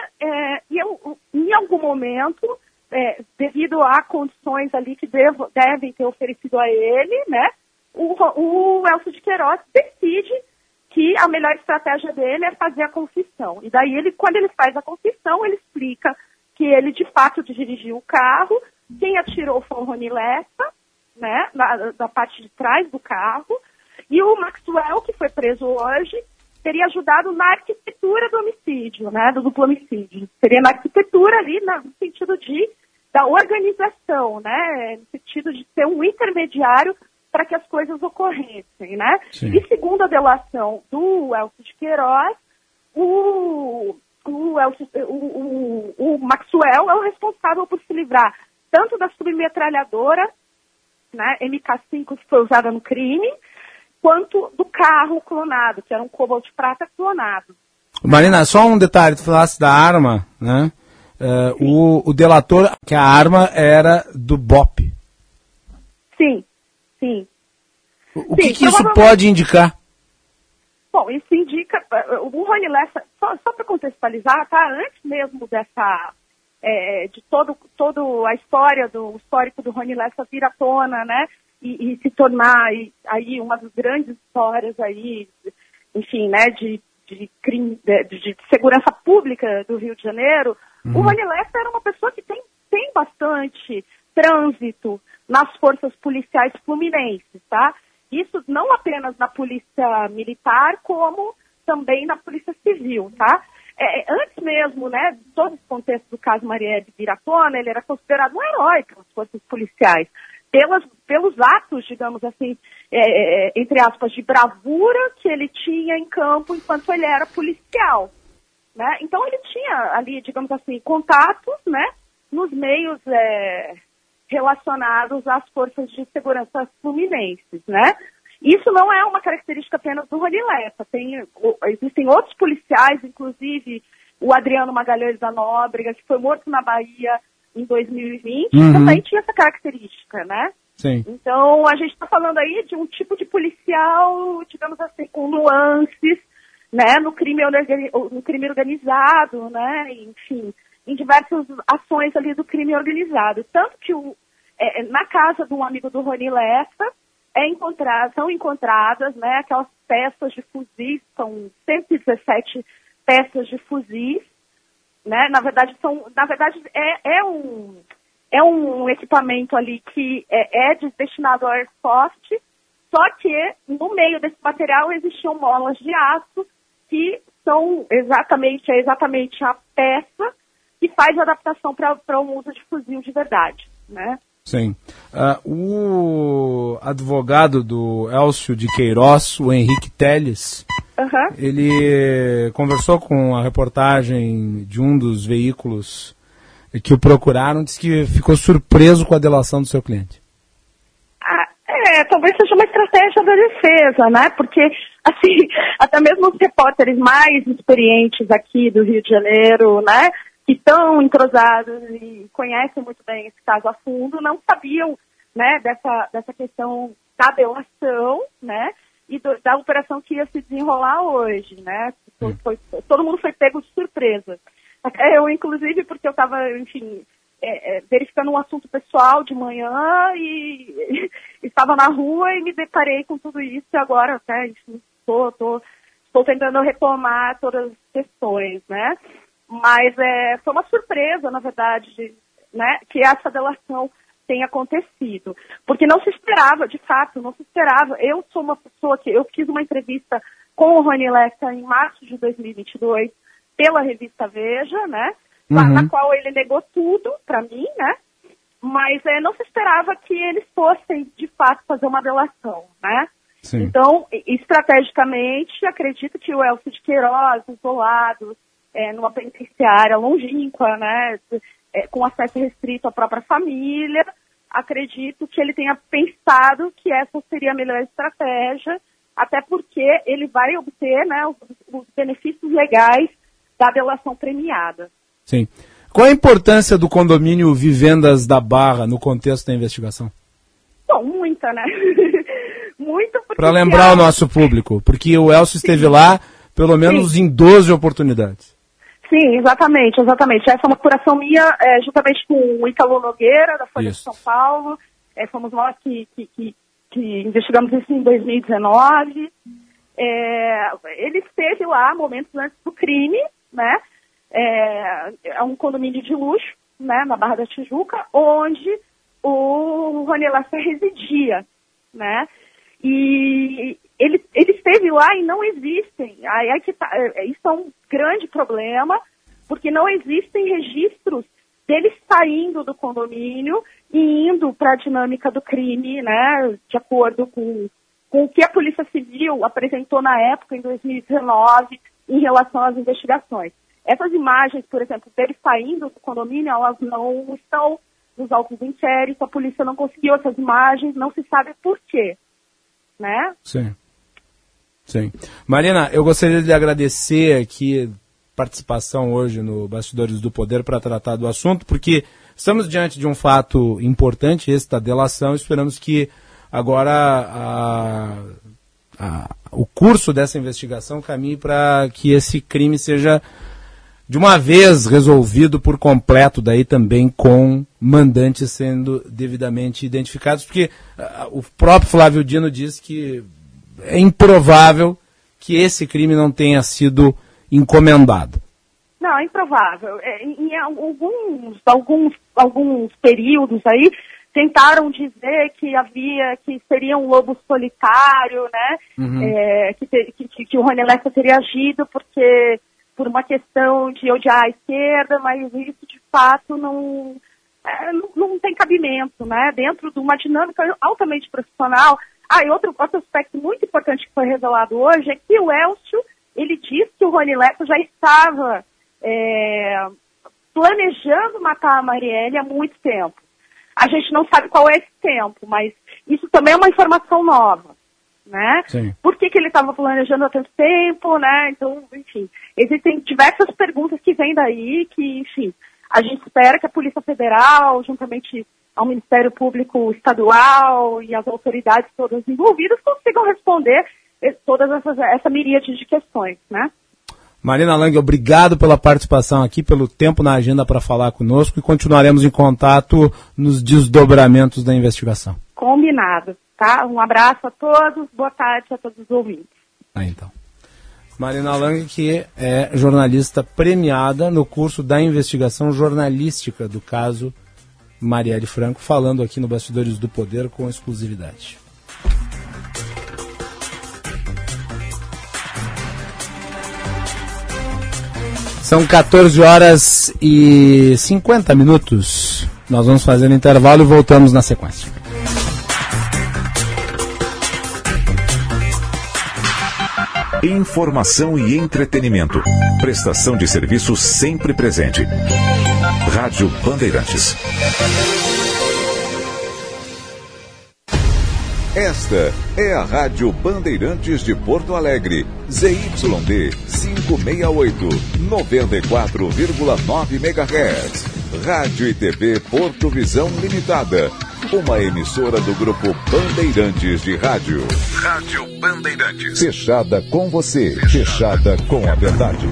S14: em algum momento, devido a condições ali que devem ter oferecido a ele, né, o Elcio de Queiroz decide que a melhor estratégia dele é fazer a confissão. E daí, quando ele faz a confissão, ele explica que ele, de fato, dirigiu o carro, quem atirou foi o Rony Lessa, né? da parte de trás do carro, e o Maxwell, que foi preso hoje, teria ajudado na arquitetura do homicídio, né, do duplo homicídio. Seria na arquitetura ali, no sentido da organização, né, no sentido de ser um intermediário para que as coisas ocorressem, né.
S10: Sim.
S14: E segundo a delação do Elcio de Queiroz, o Maxwell é o responsável por se livrar tanto da submetralhadora, né, MK5, que foi usada no crime, quanto do carro clonado, que era um Cobalt prata clonado.
S3: Marina, só um detalhe, tu falasse da arma, né? O delator, que a arma era do BOP.
S14: Sim, sim.
S3: O que isso pode indicar?
S14: Bom, isso indica, o Rony Lessa, só para contextualizar, tá? Antes mesmo dessa, de toda a história, do histórico do Rony Lessa vir à tona, né? E se tornar aí uma das grandes histórias aí, enfim, né, de crime, de segurança pública do Rio de Janeiro, o Rony Lessa era uma pessoa que tem bastante trânsito nas forças policiais fluminenses, tá? Isso não apenas na polícia militar, como também na polícia civil, tá? Antes mesmo, né, de todo esse contexto do caso Marielle vir à tona, ele era considerado um herói pelas forças policiais. Pelos atos, digamos assim, entre aspas, de bravura que ele tinha em campo enquanto ele era policial, né? Então ele tinha ali, digamos assim, contatos, né, nos meios relacionados às forças de segurança fluminenses, né? Isso não é uma característica apenas do Rony Lessa. Existem outros policiais, inclusive o Adriano Magalhães da Nóbrega, que foi morto na Bahia em 2020, também tinha essa característica, né?
S3: Sim.
S14: Então, a gente está falando aí de um tipo de policial, digamos assim, com nuances, né, no crime organizado, né, enfim, em diversas ações ali do crime organizado. Tanto que na casa de um amigo do Rony Lessa são encontradas, né, aquelas peças de fuzis, são 117 peças de fuzis, né? Na verdade é um equipamento ali que é destinado ao airsoft, só que no meio desse material existiam molas de aço que são exatamente a peça que faz a adaptação para o uso de fuzil de verdade, né?
S3: Sim. O advogado do Elcio de Queiroz, o Henrique Teles, ele conversou com a reportagem de um dos veículos que o procuraram, disse que ficou surpreso com a delação do seu cliente.
S14: Talvez seja uma estratégia da defesa, né? Porque, assim, até mesmo os repórteres mais experientes aqui do Rio de Janeiro, né, que estão entrosados e conhecem muito bem esse caso a fundo, não sabiam, né, dessa questão da delação, né, e da operação que ia se desenrolar hoje, né? Todo mundo foi pego de surpresa. Eu, inclusive, porque eu estava, enfim, verificando um assunto pessoal de manhã e estava na rua e me deparei com tudo isso e agora até estou tentando retomar todas as questões, né? Mas foi uma surpresa, na verdade, né, que essa delação tenha acontecido. Porque não se esperava, de fato, não se esperava. Eu sou uma pessoa que eu fiz uma entrevista com o Rony Lessa em março de 2022 pela revista Veja, né? Na qual ele negou tudo para mim, né? Mas não se esperava que eles fossem, de fato, fazer uma delação, né? Sim. Então, estrategicamente, acredito que o Elcio de Queiroz, isolado, numa penitenciária longínqua, né? Com acesso restrito à própria família, acredito que ele tenha pensado que essa seria a melhor estratégia, até porque ele vai obter, né, os benefícios legais da delação premiada.
S3: Sim. Qual a importância do condomínio Vivendas da Barra no contexto da investigação?
S14: Bom, muita, né? Muito.
S3: Para lembrar o nosso público, porque o Elcio esteve lá pelo menos em 12 oportunidades.
S14: Sim, exatamente. Essa é uma apuração minha, juntamente com o Ítalo Nogueira, da Folha de São Paulo. Fomos nós que investigamos isso em 2019. Ele esteve lá momentos antes do crime, né? É um condomínio de luxo, né, na Barra da Tijuca, onde o Rony Lessa residia, né? E ele esteve lá e não existem. Aí que tá, isso é um grande problema, porque não existem registros dele saindo do condomínio e indo para a dinâmica do crime, né? De acordo com o que a Polícia Civil apresentou na época, em 2019, em relação às investigações. Essas imagens, por exemplo, dele saindo do condomínio, elas não estão nos autos do inquérito, a polícia não conseguiu essas imagens, não se sabe por quê, né?
S3: Sim. Marina, eu gostaria de agradecer aqui a participação hoje no Bastidores do Poder para tratar do assunto, porque estamos diante de um fato importante, esse da delação, esperamos que agora o curso dessa investigação caminhe para que esse crime seja de uma vez resolvido por completo, daí também com mandantes sendo devidamente identificados, porque o próprio Flávio Dino diz que é improvável que esse crime não tenha sido encomendado.
S14: Não, é improvável. Em alguns períodos aí, tentaram dizer que seria um lobo solitário, né? Que o Rony Lessa teria agido por uma questão de odiar a esquerda, mas isso de fato não tem cabimento, né? Dentro de uma dinâmica altamente profissional. E outro aspecto muito importante que foi revelado hoje é que o Elcio, ele disse que o Rony Lessa já estava planejando matar a Marielle há muito tempo. A gente não sabe qual é esse tempo, mas isso também é uma informação nova, né?
S3: Sim.
S14: Por que ele estava planejando há tanto tempo, né? Então, enfim, existem diversas perguntas que vêm daí que, enfim, a gente espera que a Polícia Federal, juntamente ao Ministério Público Estadual e as autoridades todas envolvidas, consigam responder todas essa miríade de questões, né?
S3: Marina Lang, obrigado pela participação aqui, pelo tempo na agenda para falar conosco, e continuaremos em contato nos desdobramentos da investigação.
S14: Combinado, tá? Um abraço a todos, boa tarde a todos os ouvintes.
S3: Então. Marina Lang, que é jornalista premiada no curso da investigação jornalística do caso Marielle Franco, falando aqui no Bastidores do Poder com exclusividade. São 14 horas e 50 minutos. Nós vamos fazer um intervalo e voltamos na sequência.
S2: Informação e entretenimento. Prestação de serviço sempre presente. Rádio Bandeirantes. Esta é a Rádio Bandeirantes de Porto Alegre. ZYD 568, 94,9 MHz. Rádio e TV Porto Visão Limitada. Uma emissora do Grupo Bandeirantes de Rádio. Rádio Bandeirantes. Fechada com você. Fechada com a verdade.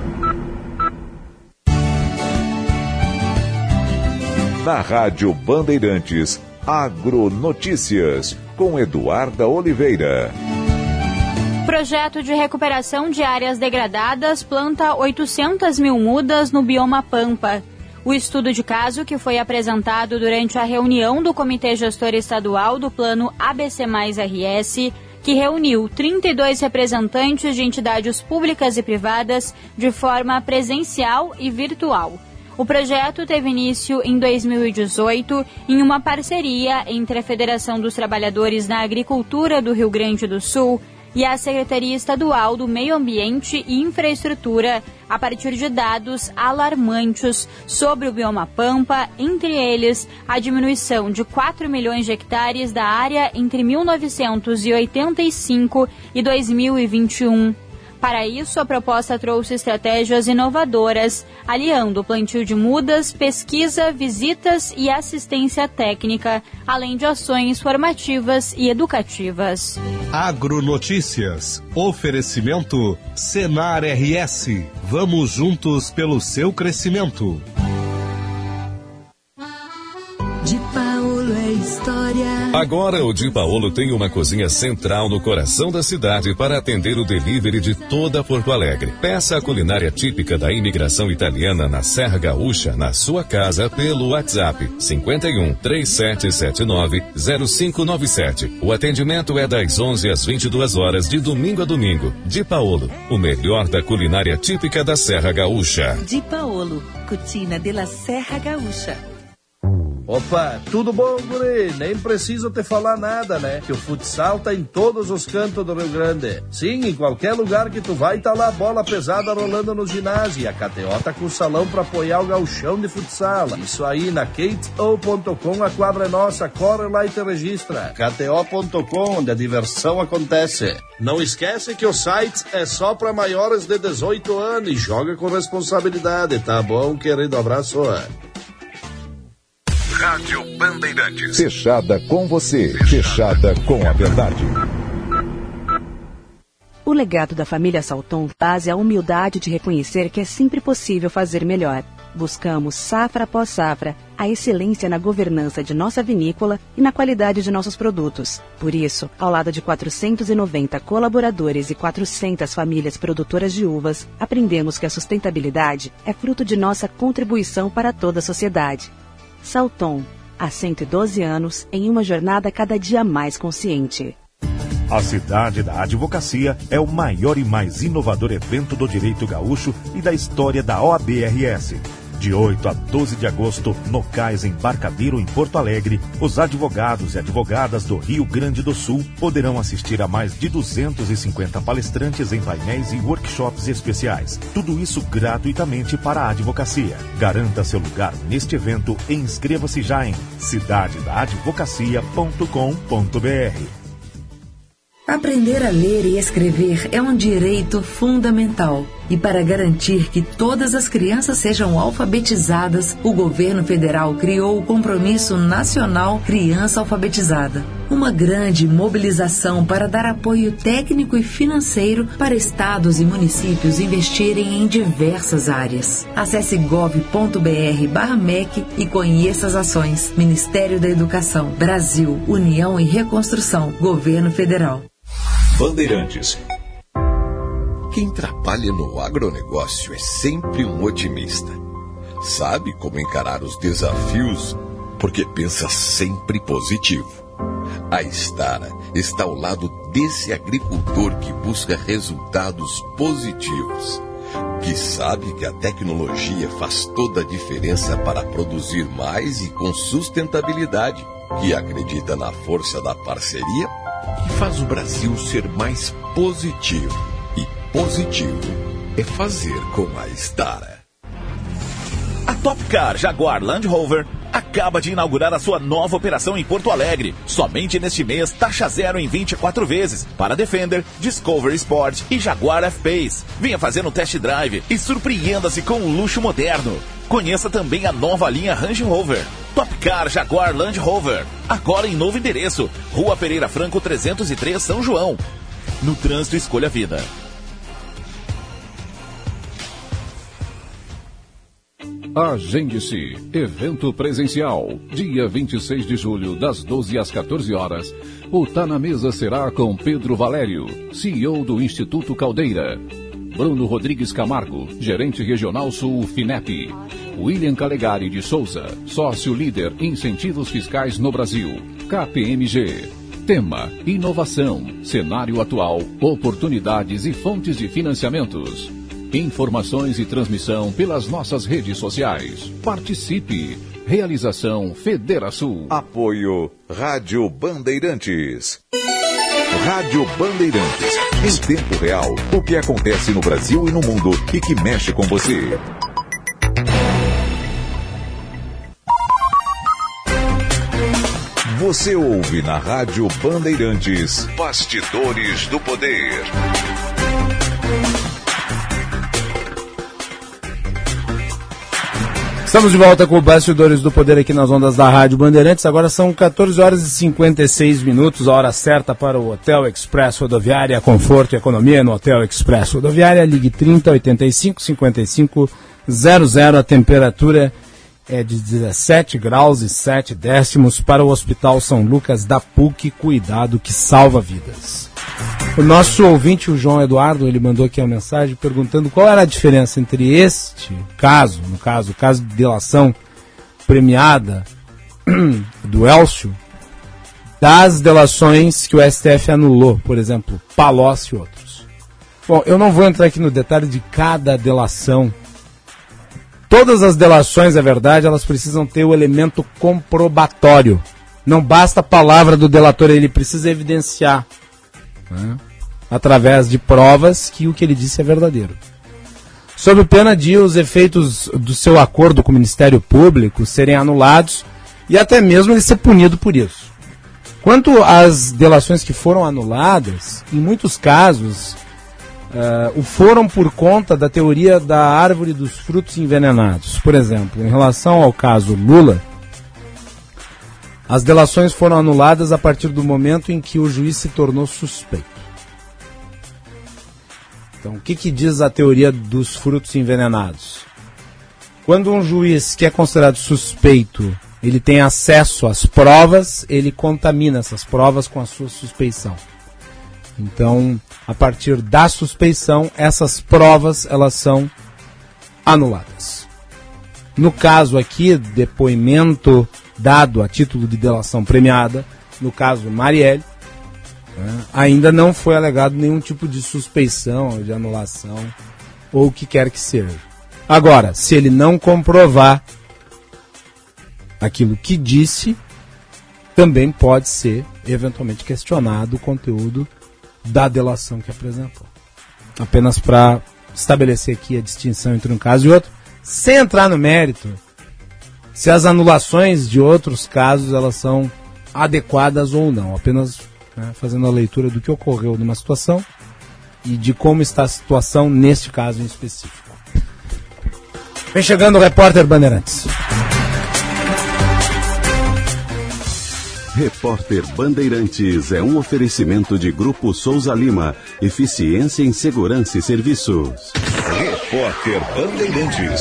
S2: Na Rádio Bandeirantes, Agronotícias, com Eduarda Oliveira.
S15: Projeto de recuperação de áreas degradadas planta 800 mil mudas no bioma Pampa. O estudo de caso, que foi apresentado durante a reunião do Comitê Gestor Estadual do Plano ABC+RS, que reuniu 32 representantes de entidades públicas e privadas de forma presencial e virtual. O projeto teve início em 2018 em uma parceria entre a Federação dos Trabalhadores na Agricultura do Rio Grande do Sul e a Secretaria Estadual do Meio Ambiente e Infraestrutura, a partir de dados alarmantes sobre o bioma Pampa, entre eles a diminuição de 4 milhões de hectares da área entre 1985 e 2021. Para isso, a proposta trouxe estratégias inovadoras, aliando o plantio de mudas, pesquisa, visitas e assistência técnica, além de ações formativas e educativas.
S16: Agronotícias. Oferecimento Senar RS. Vamos juntos pelo seu crescimento.
S10: De Paulo é história.
S8: Agora o Di Paolo tem uma cozinha central no coração da cidade para atender o delivery de toda Porto Alegre. Peça a culinária típica da imigração italiana na Serra Gaúcha na sua casa pelo WhatsApp 51 3779 0597. O atendimento é das 11 às 22 horas de domingo a domingo. Di Paolo, o melhor da culinária típica da Serra Gaúcha.
S17: Di Paolo, cucina della Serra Gaúcha.
S18: Opa, tudo bom, guri? Nem preciso te falar nada, né? Que o futsal tá em todos os cantos do Rio Grande. Sim, em qualquer lugar que tu vai, tá lá a bola pesada rolando no ginásio. E a KTO tá com o salão pra apoiar o gauchão de futsal. Isso aí, na KTO.com, a quadra é nossa. Corre lá e te registra. KTO.com, onde a diversão acontece. Não esquece que o site é só pra maiores de 18 anos e joga com responsabilidade, tá bom, querido? Abraço.
S2: Rádio Bandeirantes. Fechada com você. Fechada com a verdade.
S19: O legado da família Salton base a humildade de reconhecer que é sempre possível fazer melhor. Buscamos, safra após safra, a excelência na governança de nossa vinícola e na qualidade de nossos produtos. Por isso, ao lado de 490 colaboradores e 400 famílias produtoras de uvas, aprendemos que a sustentabilidade é fruto de nossa contribuição para toda a sociedade. Salton, há 112 anos, em uma jornada cada dia mais consciente.
S20: A Cidade da Advocacia é o maior e mais inovador evento do direito gaúcho e da história da OAB-RS. De 8 a 12 de agosto, no Cais Embarcadero, em Porto Alegre, os advogados e advogadas do Rio Grande do Sul poderão assistir a mais de 250 palestrantes em painéis e workshops especiais. Tudo isso gratuitamente para a advocacia. Garanta seu lugar neste evento e inscreva-se já em cidadedaadvocacia.com.br.
S17: Aprender a ler e escrever é um direito fundamental. E para garantir que todas as crianças sejam alfabetizadas, o governo federal criou o Compromisso Nacional Criança Alfabetizada. Uma grande mobilização para dar apoio técnico e financeiro para estados e municípios investirem em diversas áreas. Acesse gov.br/MEC e conheça as ações. Ministério da Educação, Brasil, União e Reconstrução, Governo Federal.
S21: Bandeirantes. Quem trabalha no agronegócio é sempre um otimista. Sabe como encarar os desafios, porque pensa sempre positivo. A Stara está ao lado desse agricultor que busca resultados positivos, que sabe que a tecnologia faz toda a diferença para produzir mais e com sustentabilidade, que acredita na força da parceria, que faz o Brasil ser mais positivo. E positivo é fazer com a Stara.
S6: A Top Car Jaguar Land Rover acaba de inaugurar a sua nova operação em Porto Alegre. Somente neste mês, taxa zero em 24 vezes para Defender, Discovery Sport e Jaguar F-Pace. Venha fazer um test drive e surpreenda-se com um luxo moderno. Conheça também a nova linha Range Rover. Top Car Jaguar Land Rover. Agora em novo endereço, Rua Pereira Franco 303, São João. No trânsito, escolha a vida.
S22: Agende-se. Evento presencial. Dia 26 de julho, das 12 às 14 horas. O Tá na Mesa será com Pedro Valério, CEO do Instituto Caldeira. Bruno Rodrigues Camargo, gerente regional Sul FINEP. William Calegari de Souza, sócio líder Incentivos Fiscais no Brasil. KPMG. Tema: inovação, cenário atual, oportunidades e fontes de financiamentos. Informações e transmissão pelas nossas redes sociais. Participe. Realização Federação.
S2: Apoio Rádio Bandeirantes. Rádio Bandeirantes. Em tempo real, o que acontece no Brasil e no mundo e que mexe com você. Você ouve na Rádio Bandeirantes Bastidores do Poder.
S3: Estamos de volta com o Bastidores do Poder aqui nas ondas da Rádio Bandeirantes. Agora são 14 horas e 56 minutos, a hora certa para o Hotel Express Rodoviária. Conforto e economia no Hotel Express Rodoviária. Ligue 30 85 55 00. A temperatura é de 17 graus e 7 décimos para o Hospital São Lucas da PUC. Cuidado que salva vidas. O nosso ouvinte, o João Eduardo, ele mandou aqui uma mensagem perguntando qual era a diferença entre este caso, no caso, o caso de delação premiada do Elcio, das delações que o STF anulou, por exemplo, Palocci e outros. Bom, eu não vou entrar aqui no detalhe de cada delação. Todas as delações, é verdade, elas precisam ter o elemento comprobatório. Não basta a palavra do delator, ele precisa evidenciar, né, através de provas que o que ele disse é verdadeiro. Sob pena de os efeitos do seu acordo com o Ministério Público serem anulados e até mesmo ele ser punido por isso. Quanto às delações que foram anuladas, em muitos casos, o foram por conta da teoria da árvore dos frutos envenenados. Por exemplo, em relação ao caso Lula, as delações foram anuladas a partir do momento em que o juiz se tornou suspeito. Então, o que diz a teoria dos frutos envenenados? Quando um juiz que é considerado suspeito, ele tem acesso às provas, ele contamina essas provas com a sua suspeição. Então, a partir da suspeição, essas provas elas são anuladas. No caso aqui, depoimento dado a título de delação premiada, no caso Marielle, ainda não foi alegado nenhum tipo de suspeição, de anulação, ou o que quer que seja. Agora, se ele não comprovar aquilo que disse, também pode ser eventualmente questionado o conteúdo da delação que apresentou. Apenas para estabelecer aqui a distinção entre um caso e outro, sem entrar no mérito, se as anulações de outros casos elas são adequadas ou não, apenas fazendo a leitura do que ocorreu numa situação e de como está a situação neste caso em específico. Vem chegando o repórter Bandeirantes.
S1: Repórter Bandeirantes é um oferecimento de Grupo Souza Lima. Eficiência em Segurança e Serviços.
S2: Repórter Bandeirantes.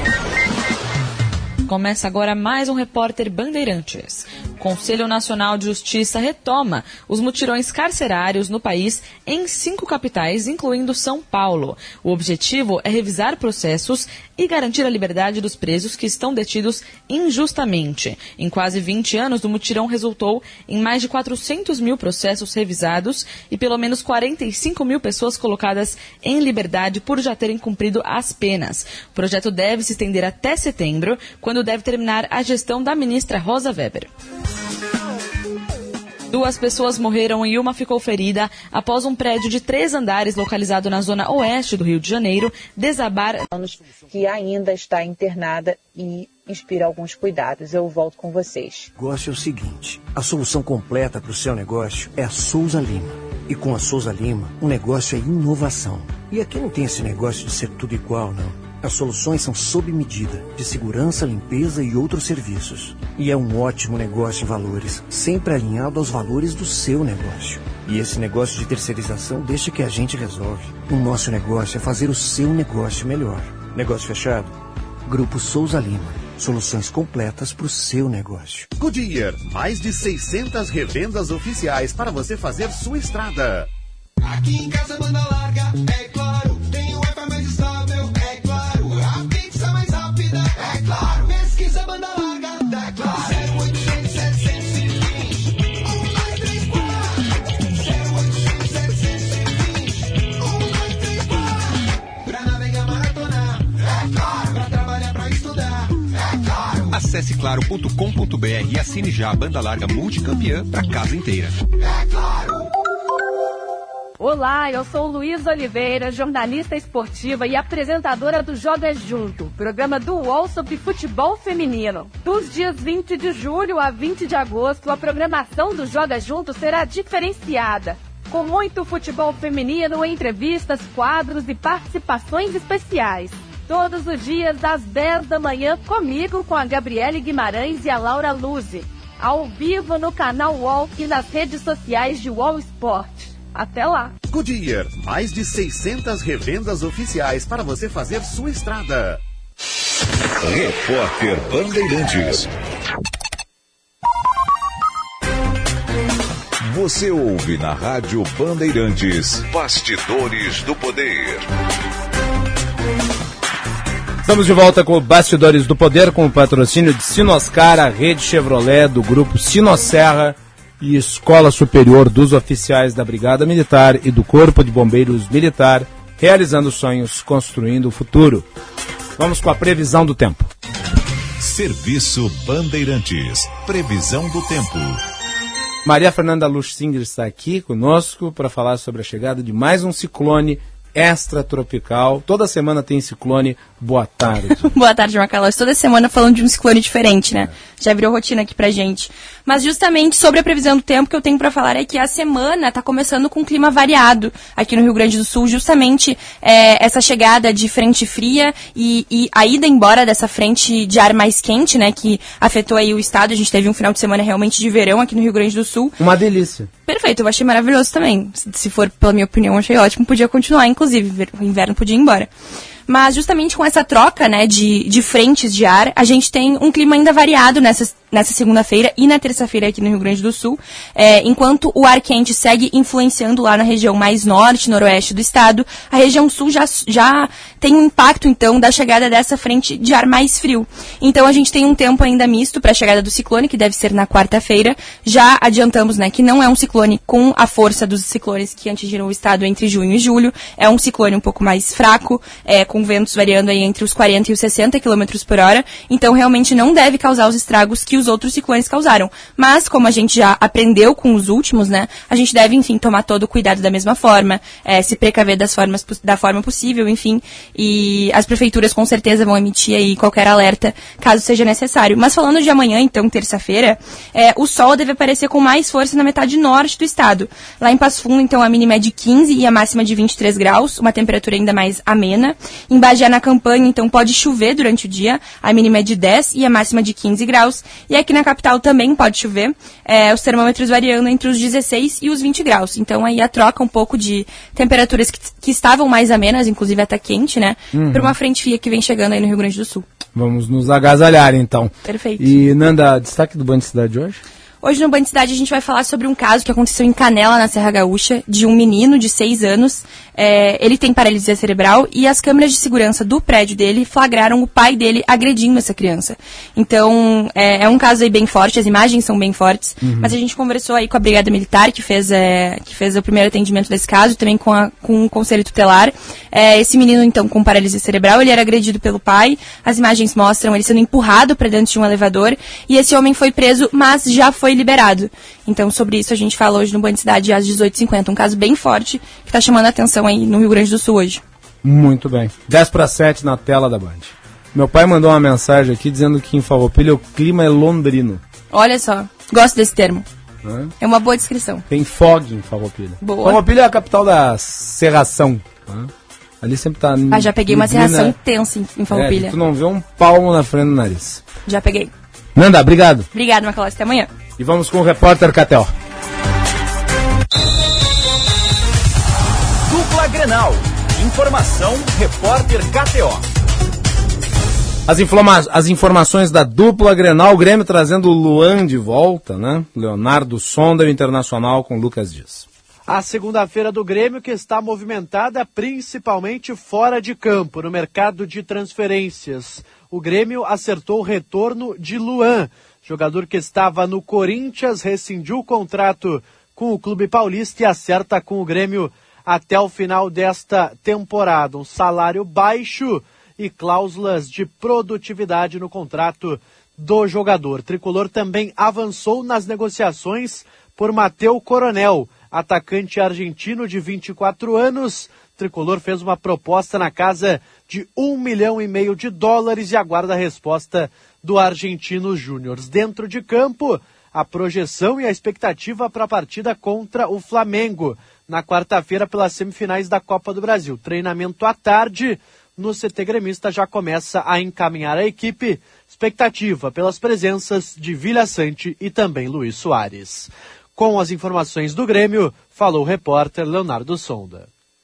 S7: Começa agora mais um Repórter Bandeirantes. O Conselho Nacional de Justiça retoma os mutirões carcerários no país em 5 capitais, incluindo São Paulo. O objetivo é revisar processos e garantir a liberdade dos presos que estão detidos injustamente. Em quase 20 anos, o mutirão resultou em mais de 400 mil processos revisados e pelo menos 45 mil pessoas colocadas em liberdade por já terem cumprido as penas. O projeto deve se estender até setembro, quando deve terminar a gestão da ministra Rosa Weber. 2 pessoas morreram e uma ficou ferida após um prédio de 3 andares localizado na zona oeste do Rio de Janeiro desabar.
S23: Que ainda está internada e inspira alguns cuidados. Eu volto com vocês.
S24: O negócio é o seguinte, a solução completa para o seu negócio é a Souza Lima. E com a Souza Lima, o negócio é inovação. E aqui não tem esse negócio de ser tudo igual, não. As soluções são sob medida, de segurança, limpeza e outros serviços. E é um ótimo negócio em valores, sempre alinhado aos valores do seu negócio. E esse negócio de terceirização deixa que a gente resolve. O nosso negócio é fazer o seu negócio melhor. Negócio fechado? Grupo Souza Lima. Soluções completas para o seu negócio.
S25: Goodyear, mais de 600 revendas oficiais para você fazer sua estrada.
S10: Aqui em casa banda larga, é claro. Tem o Wi-Fi mais estável, é claro. A pizza mais rápida, é claro. Pesquisa banda larga, é claro. 0800 720 1234. 0800 720 1234. Pra navegar maratona, é claro. Pra trabalhar, pra estudar, é claro.
S26: Acesse claro.com.br e assine já a banda larga multicampeã pra casa inteira.
S10: É claro.
S27: Olá, eu sou Luísa Oliveira, jornalista esportiva e apresentadora do Joga Junto, programa do UOL sobre futebol feminino. Dos dias 20 de julho a 20 de agosto, a programação do Joga Junto será diferenciada, com muito futebol feminino, entrevistas, quadros e participações especiais. Todos os dias às 10 da manhã, comigo, com a Gabriele Guimarães e a Laura Luzi, ao vivo no canal UOL e nas redes sociais de UOL Esporte. Até lá!
S25: Goodyear, mais de 600 revendas oficiais para você fazer sua estrada.
S2: Repórter Bandeirantes. Você ouve na Rádio Bandeirantes Bastidores do Poder.
S3: Estamos de volta com o Bastidores do Poder, com o patrocínio de Sinoscar, a rede Chevrolet do grupo Sinosserra e Escola Superior dos Oficiais da Brigada Militar e do Corpo de Bombeiros Militar, realizando sonhos, construindo o futuro. Vamos com a previsão do tempo.
S2: Serviço Bandeirantes. Previsão do tempo.
S3: Maria Fernanda Luxinger está aqui conosco para falar sobre a chegada de mais um ciclone extratropical. Toda semana tem ciclone. Boa tarde.
S4: Boa tarde, Macalós. Toda semana falando de um ciclone diferente, né? Já virou rotina aqui pra gente. Mas justamente sobre a previsão do tempo que eu tenho pra falar é que a semana tá começando com um clima variado aqui no Rio Grande do Sul. Justamente essa chegada de frente fria e a ida embora dessa frente de ar mais quente, né? Que afetou aí o estado. A gente teve um final de semana realmente de verão aqui no Rio Grande do Sul.
S3: Uma delícia.
S4: Perfeito, eu achei maravilhoso também. Se for pela minha opinião, eu achei ótimo. Podia continuar, inclusive. O inverno podia ir embora. Mas justamente com essa troca, né, de frentes de ar, a gente tem um clima ainda variado nessa segunda-feira e na terça-feira aqui no Rio Grande do Sul, enquanto o ar quente segue influenciando lá na região mais norte, noroeste do estado, a região sul já tem um impacto, então, da chegada dessa frente de ar mais frio. Então, a gente tem um tempo ainda misto para a chegada do ciclone, que deve ser na quarta-feira. Já adiantamos, né, que não é um ciclone com a força dos ciclones que atingiram o estado entre junho e julho, é um ciclone um pouco mais fraco, com ventos variando aí entre os 40 e os 60 km por hora, então realmente não deve causar os estragos que os outros ciclones causaram. Mas, como a gente já aprendeu com os últimos, né, a gente deve, enfim, tomar todo o cuidado da mesma forma, se precaver da forma possível, enfim, e as prefeituras com certeza vão emitir aí qualquer alerta, caso seja necessário. Mas falando de amanhã, então, terça-feira, o sol deve aparecer com mais força na metade norte do estado. Lá em Passo Fundo, então, a mínima é de 15 e a máxima de 23 graus, uma temperatura ainda mais amena. Em Bagé, na Campanha, então, pode chover durante o dia, a mínima é de 10 e a máxima de 15 graus. E aqui na capital também pode chover, os termômetros variando entre os 16 e os 20 graus. Então, aí a troca um pouco de temperaturas que estavam mais amenas, inclusive até quente, né, por uma frente fria que vem chegando aí no Rio Grande do Sul.
S3: Vamos nos agasalhar, então.
S4: Perfeito.
S3: E, Nanda, destaque do Banho de Cidade hoje?
S4: Hoje no Banho de Cidade a gente vai falar sobre um caso que aconteceu em Canela, na Serra Gaúcha, de um menino de 6 anos. Ele tem paralisia cerebral e as câmeras de segurança do prédio dele flagraram o pai dele agredindo essa criança. Então, é um caso aí bem forte, as imagens são bem fortes, mas a gente conversou aí com a Brigada Militar, que fez o primeiro atendimento desse caso, também com o Conselho Tutelar. Esse menino, então, com paralisia cerebral, ele era agredido pelo pai, as imagens mostram ele sendo empurrado para dentro de um elevador, e esse homem foi preso, mas já foi liberado. Então, sobre isso a gente fala hoje no Banho de Cidade às 18h50, um caso bem forte que está chamando a atenção aí no Rio Grande do Sul hoje.
S3: Muito bem. 10:07 na tela da Band. Meu pai mandou uma mensagem aqui dizendo que em Farroupilha o clima é londrino.
S4: Olha só, gosto desse termo. É uma boa descrição.
S3: Tem fog em Farroupilha.
S4: Boa.
S3: Farroupilha é a capital da serração. Ali sempre tá...
S4: já peguei uma serração intensa em Farroupilha.
S3: Tu não vê um palmo na frente do nariz.
S4: Já peguei.
S3: Nanda, obrigado.
S4: Obrigado, Macalós. Até amanhã.
S3: E vamos com o repórter KTO.
S5: Dupla Grenal. Informação, repórter KTO.
S3: As informações da dupla Grenal, o Grêmio trazendo o Luan de volta, né? Leonardo Sonda, o Internacional com Lucas Dias.
S9: A segunda-feira do Grêmio que está movimentada principalmente fora de campo, no mercado de transferências. O Grêmio acertou o retorno de Luan, jogador que estava no Corinthians, rescindiu o contrato com o Clube Paulista e acerta com o Grêmio até o final desta temporada. Um salário baixo e cláusulas de produtividade no contrato do jogador. Tricolor também avançou nas negociações por Mateu Coronel, atacante argentino de 24 anos. Tricolor fez uma proposta na casa de $1,5 milhão e aguarda a resposta do Argentino Júnior. Dentro de campo, a projeção e a expectativa para a partida contra o Flamengo, na quarta-feira pelas semifinais da Copa do Brasil. Treinamento à tarde, no CT Gremista já começa a encaminhar a equipe. Expectativa pelas presenças de Vilha Sante e também Luiz Soares. Com as informações do Grêmio, falou o repórter Leonardo Sonda.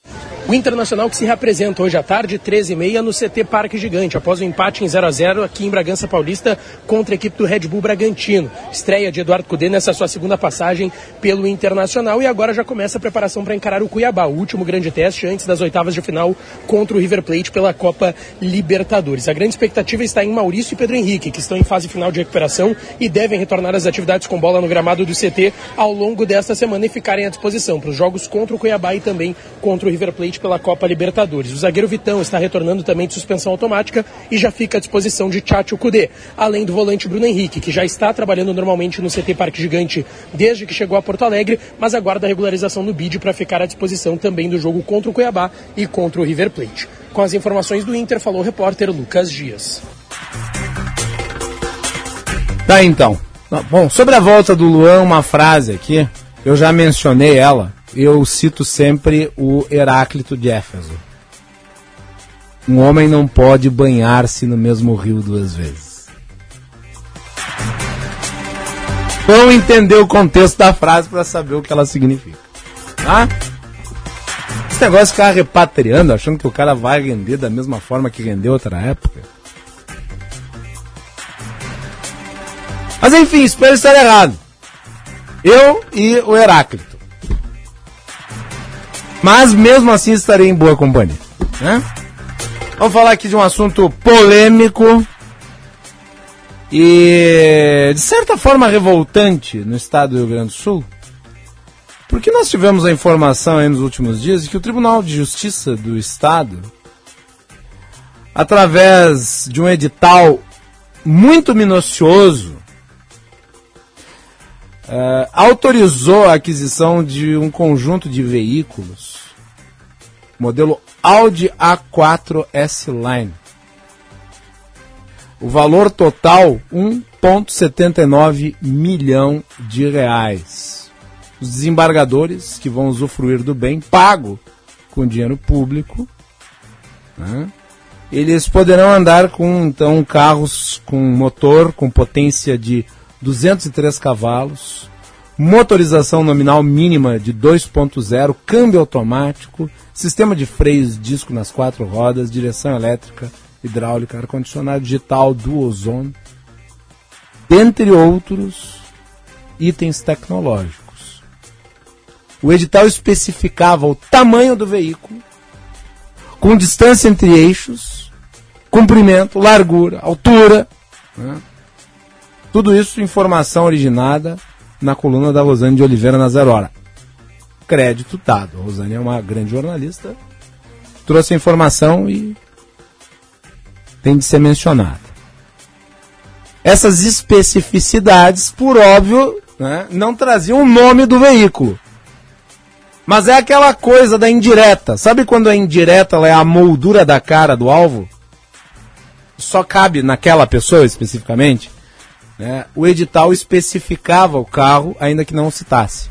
S8: O Internacional que se reapresenta hoje à tarde, 13h30, no CT Parque Gigante, após o empate em 0-0 aqui em Bragança Paulista contra a equipe do Red Bull Bragantino. Estreia de Eduardo Cudê nessa sua segunda passagem pelo Internacional e agora já começa a preparação para encarar o Cuiabá, o último grande teste antes das oitavas de final contra o River Plate pela Copa Libertadores. A grande expectativa está em Maurício e Pedro Henrique, que estão em fase final de recuperação e devem retornar às atividades com bola no gramado do CT ao longo desta semana e ficarem à disposição para os jogos contra o Cuiabá e também contra o River Plate pela Copa Libertadores. O zagueiro Vitão está retornando também de suspensão automática e já fica à disposição de Tchatcho Kudê, além do volante Bruno Henrique, que já está trabalhando normalmente no CT Parque Gigante desde que chegou a Porto Alegre, mas aguarda a regularização no BID para ficar à disposição também do jogo contra o Cuiabá e contra o River Plate. Com as informações do Inter, falou o repórter Lucas Dias.
S3: Tá, então. Bom, sobre a volta do Luan, uma frase aqui, eu já mencionei ela. Eu cito sempre o Heráclito de Éfeso. Um homem não pode banhar-se no mesmo rio duas vezes. Vamos entender o contexto da frase para saber o que ela significa. Tá? Esse negócio de ficar repatriando, achando que o cara vai render da mesma forma que rendeu outra época. Mas enfim, espero estar errado. Eu e o Heráclito. Mas mesmo assim estarei em boa companhia, né? Vamos falar aqui de um assunto polêmico e de certa forma revoltante no estado do Rio Grande do Sul, porque nós tivemos a informação aí nos últimos dias de que o Tribunal de Justiça do Estado, através de um edital muito minucioso, autorizou a aquisição de um conjunto de veículos, modelo Audi A4 S-Line. O valor total, 1,79 milhão de reais. Os desembargadores que vão usufruir do bem, pago com dinheiro público, né? Eles poderão andar com, então, carros com motor com potência de 203 cavalos, motorização nominal mínima de 2.0, câmbio automático, sistema de freios disco nas 4 rodas, direção elétrica, hidráulica, ar-condicionado digital, dual zone, dentre outros itens tecnológicos. O edital especificava o tamanho do veículo, com distância entre eixos, comprimento, largura, altura, né? Tudo isso informação originada na coluna da Rosane de Oliveira na Zero Hora. Crédito dado. A Rosane é uma grande jornalista, trouxe a informação e tem de ser mencionada. Essas especificidades, por óbvio, né, não traziam o nome do veículo. Mas é aquela coisa da indireta. Sabe quando a indireta ela é a moldura da cara do alvo? Só cabe naquela pessoa especificamente? O edital especificava o carro, ainda que não citasse.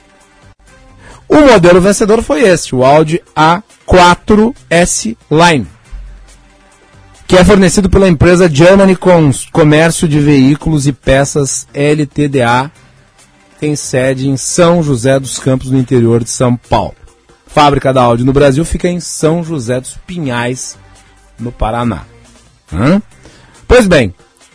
S3: O modelo vencedor foi esse, o Audi A4 S-Line, que é fornecido pela empresa Germany Comércio de Veículos e Peças LTDA, tem sede em São José dos Campos, no interior de São Paulo. Fábrica da Audi no Brasil fica em São José dos Pinhais, no Paraná. Pois bem,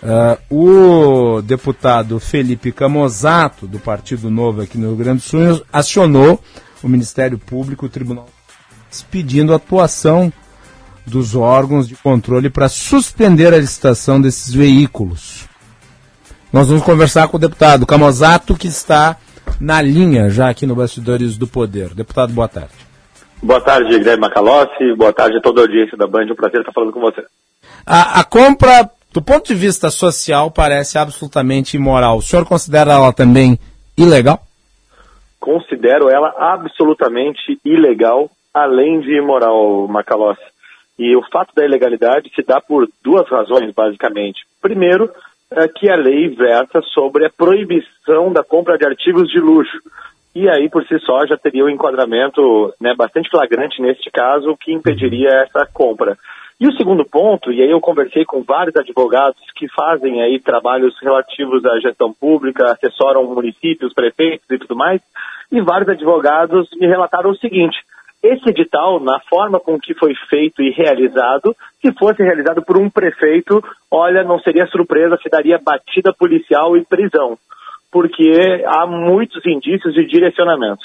S3: o deputado Felipe Camozato, do Partido Novo aqui no Rio Grande do Sul, acionou o Ministério Público, o Tribunal, pedindo a atuação dos órgãos de controle para suspender a licitação desses veículos. Nós vamos conversar com o deputado Camozato, que está na linha já aqui no Bastidores do Poder. Deputado, boa tarde.
S11: Boa tarde, Guilherme Macalossi. Boa tarde a toda a audiência da Band. É um prazer estar falando com você.
S3: A compra, do ponto de vista social, parece absolutamente imoral. O senhor considera ela também ilegal?
S11: Considero ela absolutamente ilegal, além de imoral, Macalossi. E o fato da ilegalidade se dá por duas razões, basicamente. Primeiro, que a lei versa sobre a proibição da compra de artigos de luxo. E aí, por si só, já teria um enquadramento, bastante flagrante neste caso, que impediria essa compra. E o segundo ponto, e aí eu conversei com vários advogados que fazem aí trabalhos relativos à gestão pública, assessoram municípios, prefeitos e tudo mais, e vários advogados me relataram o seguinte: esse edital, na forma com que foi feito e realizado, se fosse realizado por um prefeito, olha, não seria surpresa se daria batida policial e prisão, porque há muitos indícios de direcionamento.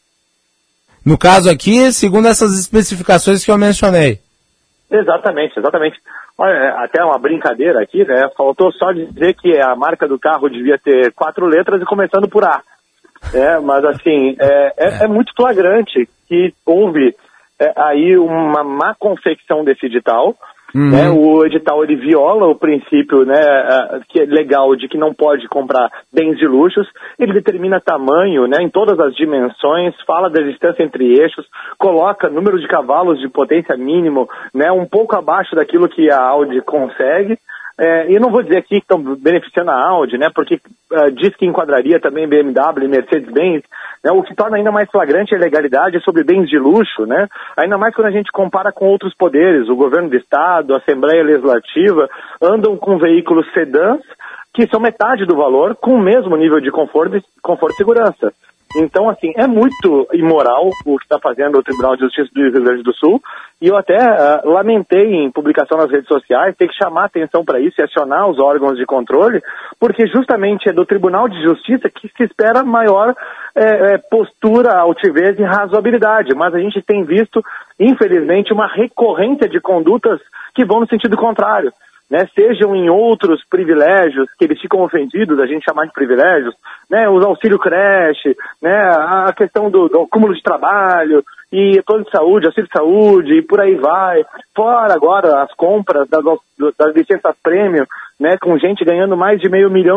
S3: No caso aqui, segundo essas especificações que eu mencionei.
S11: Exatamente. Olha, até uma brincadeira aqui, né? Faltou só dizer que a marca do carro devia ter 4 letras e começando por A. Mas assim, é muito flagrante que houve aí uma má confecção desse edital. Né? O edital ele viola o princípio, né, que é legal de que não pode comprar bens de luxos. Ele determina tamanho, né, em todas as dimensões, fala da distância entre eixos, coloca número de cavalos de potência mínimo, né, um pouco abaixo daquilo que a Audi consegue. E não vou dizer aqui que estão beneficiando a Audi, né, porque diz que enquadraria também BMW e Mercedes-Benz, né, o que torna ainda mais flagrante a ilegalidade sobre bens de luxo, né, ainda mais quando a gente compara com outros poderes, o governo do estado, a Assembleia Legislativa, andam com veículos sedãs que são metade do valor, com o mesmo nível de conforto e segurança. Então, assim, é muito imoral o que está fazendo o Tribunal de Justiça do Rio Grande do Sul, e eu até lamentei em publicação nas redes sociais ter que chamar atenção para isso e acionar os órgãos de controle, porque justamente é do Tribunal de Justiça que se espera maior postura, altivez e razoabilidade, mas a gente tem visto, infelizmente, uma recorrência de condutas que vão no sentido contrário. Né, sejam em outros privilégios, que eles ficam ofendidos, a gente chamar de privilégios, né, os auxílio creche, né, a questão do acúmulo de trabalho, e plano de saúde, auxílio de saúde, e por aí vai. Fora agora as compras das licenças prêmio, né, com gente ganhando mais de R$500 mil,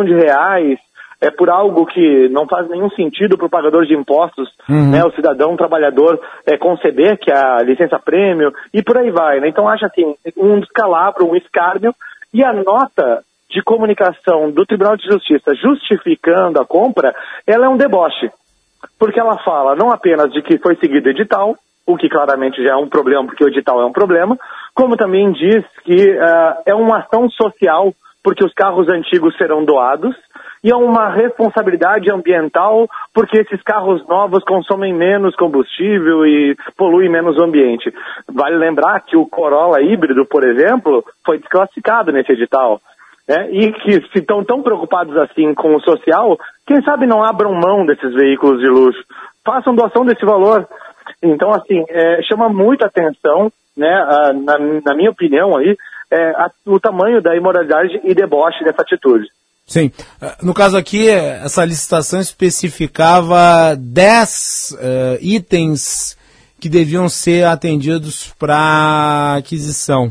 S11: por algo que não faz nenhum sentido para o pagador de impostos, né, o cidadão trabalhador conceber que a licença prêmio, e por aí vai, né? Então acho assim, um descalabro, um escárnio, e a nota de comunicação do Tribunal de Justiça justificando a compra, ela é um deboche, porque ela fala não apenas de que foi seguido o edital, o que claramente já é um problema, porque o edital é um problema, como também diz que é uma ação social, porque os carros antigos serão doados, e é uma responsabilidade ambiental, porque esses carros novos consomem menos combustível e poluem menos o ambiente. Vale lembrar que o Corolla híbrido, por exemplo, foi desclassificado nesse edital, né? E que se estão tão preocupados assim com o social, quem sabe não abram mão desses veículos de luxo, façam doação desse valor. Então, assim, chama muita atenção, né, na minha opinião, aí, o tamanho da imoralidade e deboche dessa atitude.
S3: Sim. No caso aqui, essa licitação especificava 10 itens que deviam ser atendidos para aquisição.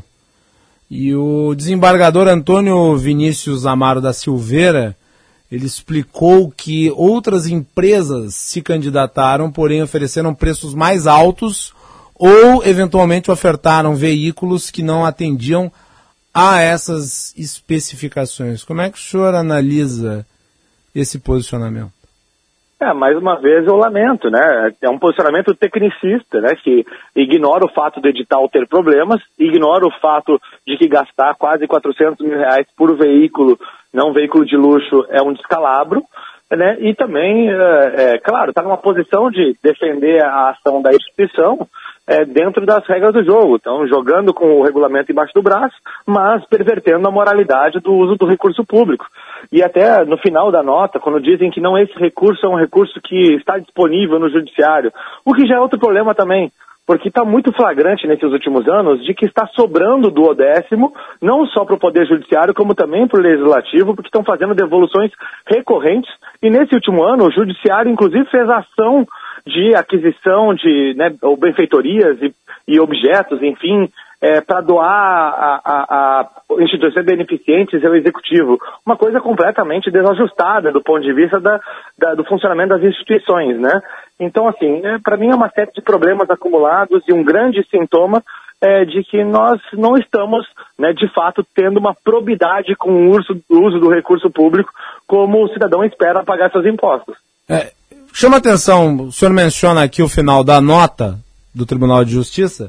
S3: E o desembargador Antônio Vinícius Amaro da Silveira, ele explicou que outras empresas se candidataram, porém ofereceram preços mais altos ou eventualmente ofertaram veículos que não atendiam a essas especificações. Como é que o senhor analisa esse posicionamento?
S11: Mais uma vez eu lamento, né? É um posicionamento tecnicista, né? Que ignora o fato do edital ter problemas, ignora o fato de que gastar quase R$400 mil por veículo, não veículo de luxo, é um descalabro, né? E também, claro, está numa posição de defender a ação da instituição, dentro das regras do jogo. Então, jogando com o regulamento embaixo do braço, mas pervertendo a moralidade do uso do recurso público. E até no final da nota, quando dizem que não, esse recurso é um recurso que está disponível no judiciário, o que já é outro problema também, porque está muito flagrante nesses últimos anos de que está sobrando do 10º, não só para o Poder Judiciário, como também para o Legislativo, porque estão fazendo devoluções recorrentes, e nesse último ano o Judiciário inclusive fez ação de aquisição de, né, ou benfeitorias e objetos, enfim, para doar a instituições beneficentes ao Executivo. Uma coisa completamente desajustada do ponto de vista do funcionamento das instituições, né? Então, assim, para mim é uma série de problemas acumulados e um grande sintoma de que nós não estamos, né, de fato, tendo uma probidade com o uso do recurso público como o cidadão espera pagar seus impostos.
S3: Chama atenção, o senhor menciona aqui o final da nota do Tribunal de Justiça,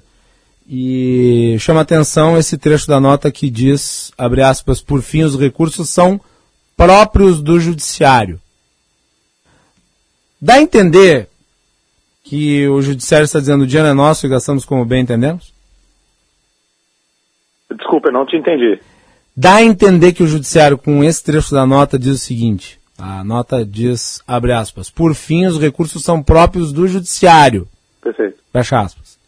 S3: e chama atenção esse trecho da nota que diz, abre aspas, por fim, os recursos são próprios do Judiciário. Dá a entender que o judiciário está dizendo o dinheiro é nosso e gastamos como bem entendemos?
S11: Desculpa, eu não te entendi.
S3: Dá a entender que o judiciário, com esse trecho da nota, diz o seguinte, a nota diz, abre aspas, por fim, os recursos são próprios do judiciário.
S11: Perfeito.
S3: Fecha aspas.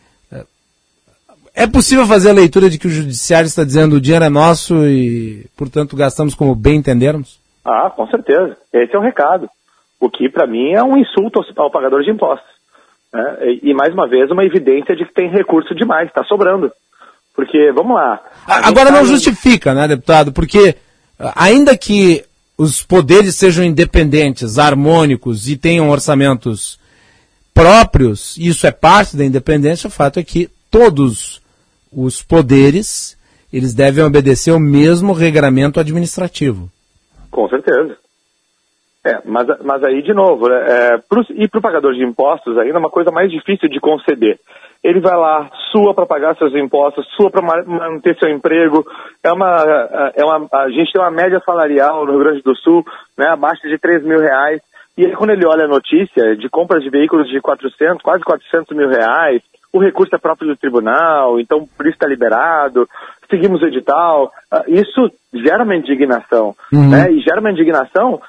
S3: É possível fazer a leitura de que o judiciário está dizendo o dinheiro é nosso e, portanto, gastamos como bem entendermos?
S11: Ah, com certeza. Esse é o recado. O que, para mim, é um insulto ao pagador de impostos. Né? E, mais uma vez, uma evidência de que tem recurso demais, está sobrando. Porque, vamos lá...
S3: Agora não justifica, né, deputado? Porque, ainda que os poderes sejam independentes, harmônicos e tenham orçamentos próprios, isso é parte da independência, o fato é que todos os poderes, eles devem obedecer ao mesmo regramento administrativo.
S11: Com certeza. Mas aí, de novo, e para o pagador de impostos ainda é uma coisa mais difícil de conceder. Ele vai lá, sua para pagar seus impostos, sua para manter seu emprego. A gente tem uma média salarial no Rio Grande do Sul, né, abaixo de R$3 mil. E aí, quando ele olha a notícia de compras de veículos de quase 400 mil reais, o recurso é próprio do tribunal, então por isso está liberado, seguimos o edital. Isso gera uma indignação, né? E gera uma indignação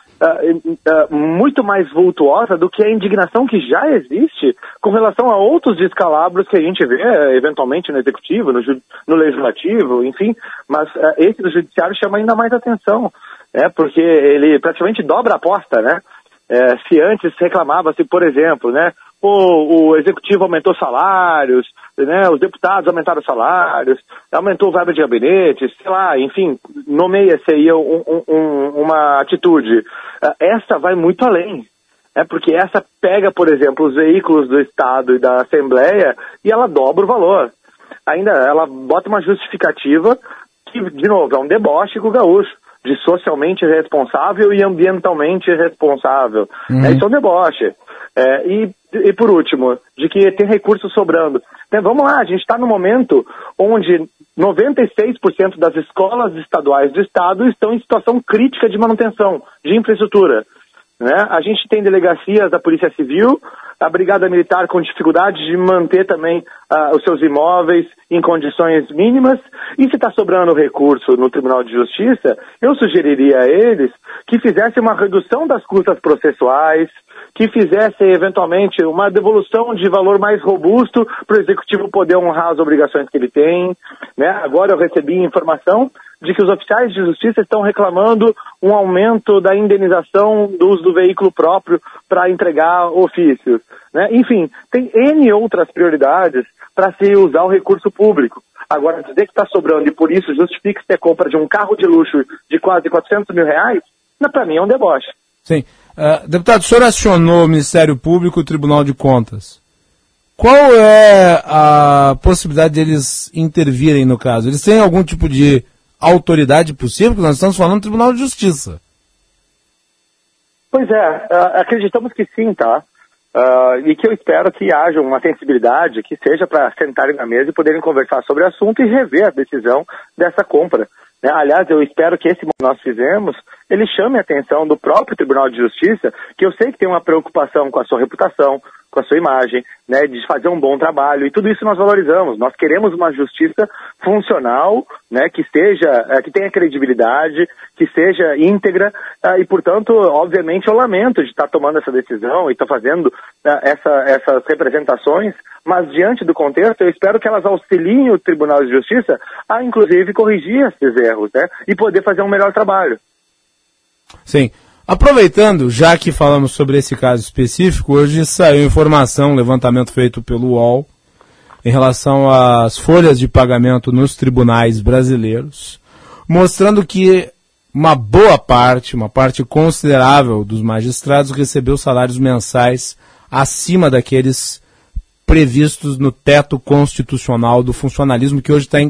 S11: muito mais vultuosa do que a indignação que já existe com relação a outros descalabros que a gente vê, eventualmente, no Executivo, no Legislativo, enfim. Mas esse do Judiciário chama ainda mais atenção, porque ele praticamente dobra a aposta, né? Se antes reclamava-se, por exemplo, né, o Executivo aumentou salários, né, os deputados aumentaram salários, aumentou o verba de gabinete, sei lá, enfim, nomeia-se aí uma atitude. Essa vai muito além, porque essa pega, por exemplo, os veículos do Estado e da Assembleia e ela dobra o valor. Ainda ela bota uma justificativa que, de novo, é um deboche com o gaúcho, de socialmente responsável e ambientalmente responsável. Isso é um deboche. E por último, de que tem recursos sobrando. Vamos lá, a gente está no momento onde 96% das escolas estaduais do Estado estão em situação crítica de manutenção, de infraestrutura. Né? A gente tem delegacias da Polícia Civil, a Brigada Militar com dificuldade de manter também os seus imóveis em condições mínimas, e se está sobrando recurso no Tribunal de Justiça, eu sugeriria a eles que fizessem uma redução das custas processuais, que fizessem eventualmente uma devolução de valor mais robusto para o Executivo poder honrar as obrigações que ele tem. Né? Agora eu recebi informação de que os oficiais de justiça estão reclamando um aumento da indenização do uso do veículo próprio para entregar ofícios. Né? Enfim, tem N outras prioridades para se usar o recurso público. Agora, dizer que está sobrando e por isso justifica-se a compra de um carro de luxo de quase 400 mil reais, para mim é um deboche.
S3: Sim. Deputado, o senhor acionou o Ministério Público e o Tribunal de Contas. Qual é a possibilidade deles intervirem no caso? Eles têm algum tipo de autoridade possível? Porque nós estamos falando do Tribunal de Justiça.
S11: Pois é, acreditamos que sim, tá? E que eu espero que haja uma sensibilidade que seja para sentarem na mesa e poderem conversar sobre o assunto e rever a decisão dessa compra. Né? Aliás, eu espero que esse que nós fizemos, ele chame a atenção do próprio Tribunal de Justiça, que eu sei que tem uma preocupação com a sua reputação, com a sua imagem, né, de fazer um bom trabalho, e tudo isso nós valorizamos. Nós queremos uma justiça funcional, né, que tenha credibilidade, que seja íntegra, e, portanto, obviamente, eu lamento de estar tomando essa decisão e estar fazendo essas representações, mas, diante do contexto, eu espero que elas auxiliem o Tribunal de Justiça a, inclusive, corrigir esses erros, né, e poder fazer um melhor trabalho.
S3: Sim. Aproveitando, já que falamos sobre esse caso específico, hoje saiu informação, um levantamento feito pelo UOL, em relação às folhas de pagamento nos tribunais brasileiros, mostrando que uma boa parte, uma parte considerável dos magistrados recebeu salários mensais acima daqueles previstos no teto constitucional do funcionalismo, que hoje está em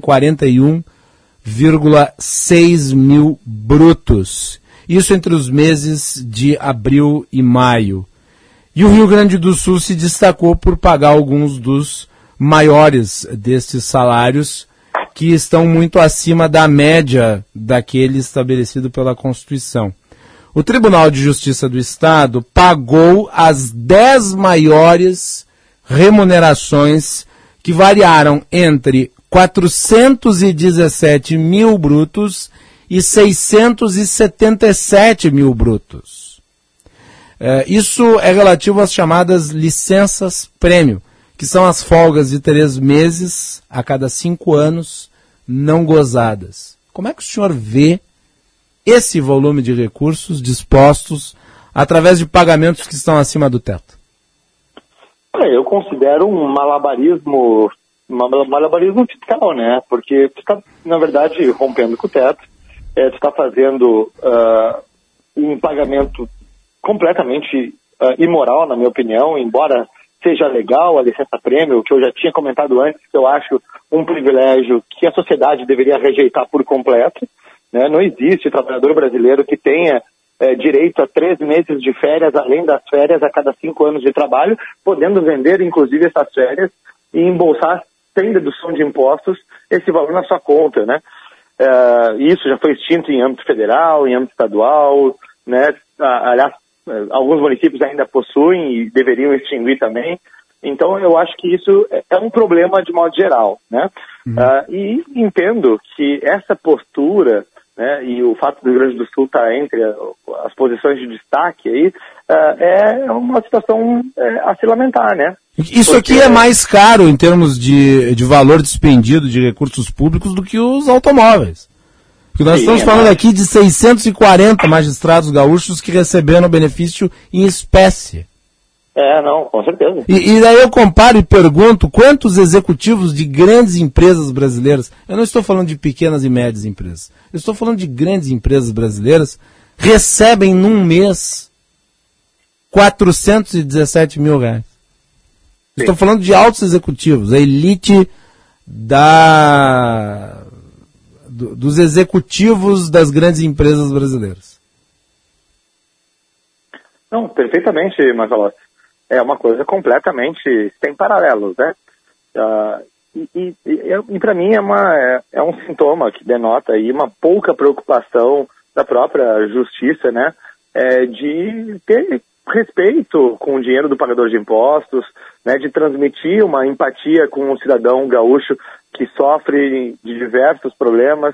S3: 41,6 mil brutos. Isso entre os meses de abril e maio. E o Rio Grande do Sul se destacou por pagar alguns dos maiores destes salários, que estão muito acima da média daquele estabelecido pela Constituição. O Tribunal de Justiça do Estado pagou as 10 maiores remunerações que variaram entre 417 mil brutos e 677 mil brutos. Isso é relativo às chamadas licenças prêmio, que são as folgas de 3 meses a cada 5 anos não gozadas. Como é que o senhor vê esse volume de recursos dispostos através de pagamentos que estão acima do teto?
S11: Eu considero um malabarismo fiscal, né? Porque tu está, na verdade, rompendo com o teto, tu está fazendo um pagamento completamente imoral, na minha opinião, embora seja legal a licença-prêmio, que eu já tinha comentado antes, que eu acho um privilégio que a sociedade deveria rejeitar por completo, né? Não existe trabalhador brasileiro que tenha direito a 3 meses de férias, além das férias, a cada 5 anos de trabalho, podendo vender, inclusive, essas férias e embolsar, sem dedução de impostos, esse valor na sua conta, né? Isso já foi extinto em âmbito federal, em âmbito estadual, né? Aliás, alguns municípios ainda possuem e deveriam extinguir também. Então, eu acho que isso é um problema de modo geral, né? E entendo que essa postura, né, e o fato do Rio Grande do Sul estar entre as posições de destaque aí, é uma situação a se lamentar, né?
S3: Isso aqui é mais caro em termos de valor despendido de recursos públicos do que os automóveis. Porque nós estamos falando aqui de 640 magistrados gaúchos que receberam benefício em espécie.
S11: Não, com certeza.
S3: E daí eu comparo e pergunto quantos executivos de grandes empresas brasileiras, eu não estou falando de pequenas e médias empresas, eu estou falando de grandes empresas brasileiras, recebem num mês 417 mil reais. Estou falando de altos executivos, a elite dos executivos das grandes empresas brasileiras.
S11: Não, perfeitamente, Marcelo. É uma coisa completamente sem paralelos, né? E para mim é um sintoma que denota aí uma pouca preocupação da própria justiça, né? De ter respeito com o dinheiro do pagador de impostos, né? De transmitir uma empatia com o cidadão gaúcho que sofre de diversos problemas.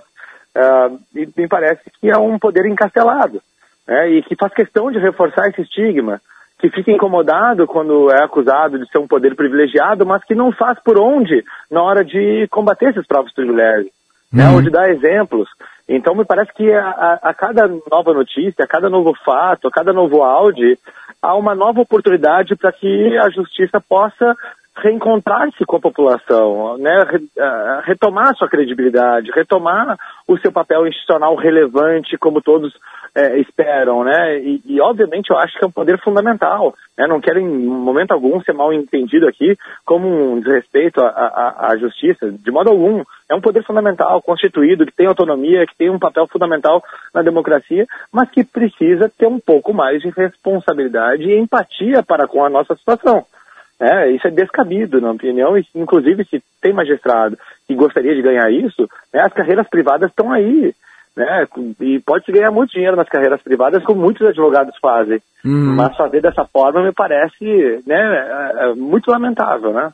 S11: E me parece que é um poder encastelado, né? E que faz questão de reforçar esse estigma, que fica incomodado quando é acusado de ser um poder privilegiado, mas que não faz por onde na hora de combater esses próprios privilégios, né? Ou de dar exemplos. Então me parece que a cada nova notícia, a cada novo fato, a cada novo áudio, há uma nova oportunidade para que a justiça possa reencontrar-se com a população, né? Retomar sua credibilidade, retomar o seu papel institucional relevante, como todos esperam, né? E obviamente eu acho que é um poder fundamental, né? Não quero em momento algum ser mal entendido aqui como um desrespeito à justiça, de modo algum. É um poder fundamental, constituído, que tem autonomia, que tem um papel fundamental na democracia, mas que precisa ter um pouco mais de responsabilidade e empatia para com a nossa situação. Isso é descabido, na minha opinião, e inclusive se tem magistrado que gostaria de ganhar isso, né, as carreiras privadas estão aí, né, e pode-se ganhar muito dinheiro nas carreiras privadas, como muitos advogados fazem, mas fazer dessa forma me parece, né, muito lamentável, né?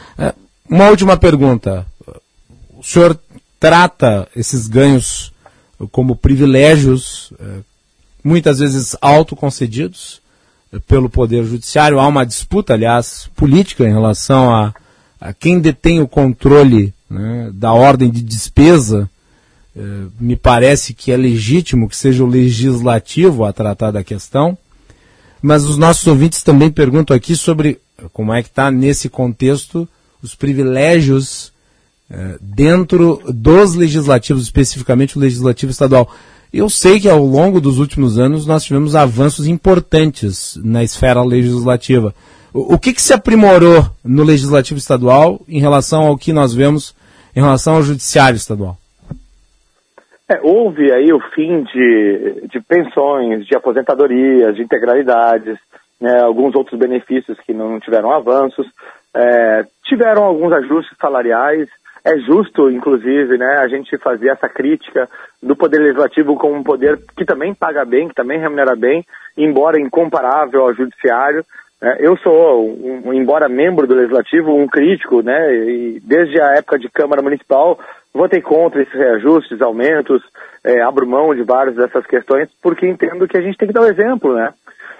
S3: Uma última pergunta, o senhor trata esses ganhos como privilégios, muitas vezes autoconcedidos pelo Poder Judiciário? Há uma disputa, aliás, política em relação a quem detém o controle, né, da ordem de despesa. Me parece que é legítimo que seja o Legislativo a tratar da questão, mas os nossos ouvintes também perguntam aqui sobre como é que está nesse contexto os privilégios dentro dos legislativos, especificamente o Legislativo Estadual. Eu sei que ao longo dos últimos anos nós tivemos avanços importantes na esfera legislativa. O que se aprimorou no Legislativo Estadual em relação ao que nós vemos em relação ao Judiciário Estadual?
S11: Houve aí o fim de pensões, de aposentadorias, de integralidades, né, alguns outros benefícios que não tiveram avanços, tiveram alguns ajustes salariais, É justo, inclusive, né, a gente fazer essa crítica do Poder Legislativo como um poder que também paga bem, que também remunera bem, embora incomparável ao Judiciário. Eu sou, embora membro do Legislativo, um crítico, né, e desde a época de Câmara Municipal votei contra esses reajustes, aumentos, abro mão de várias dessas questões, porque entendo que a gente tem que dar o exemplo, né.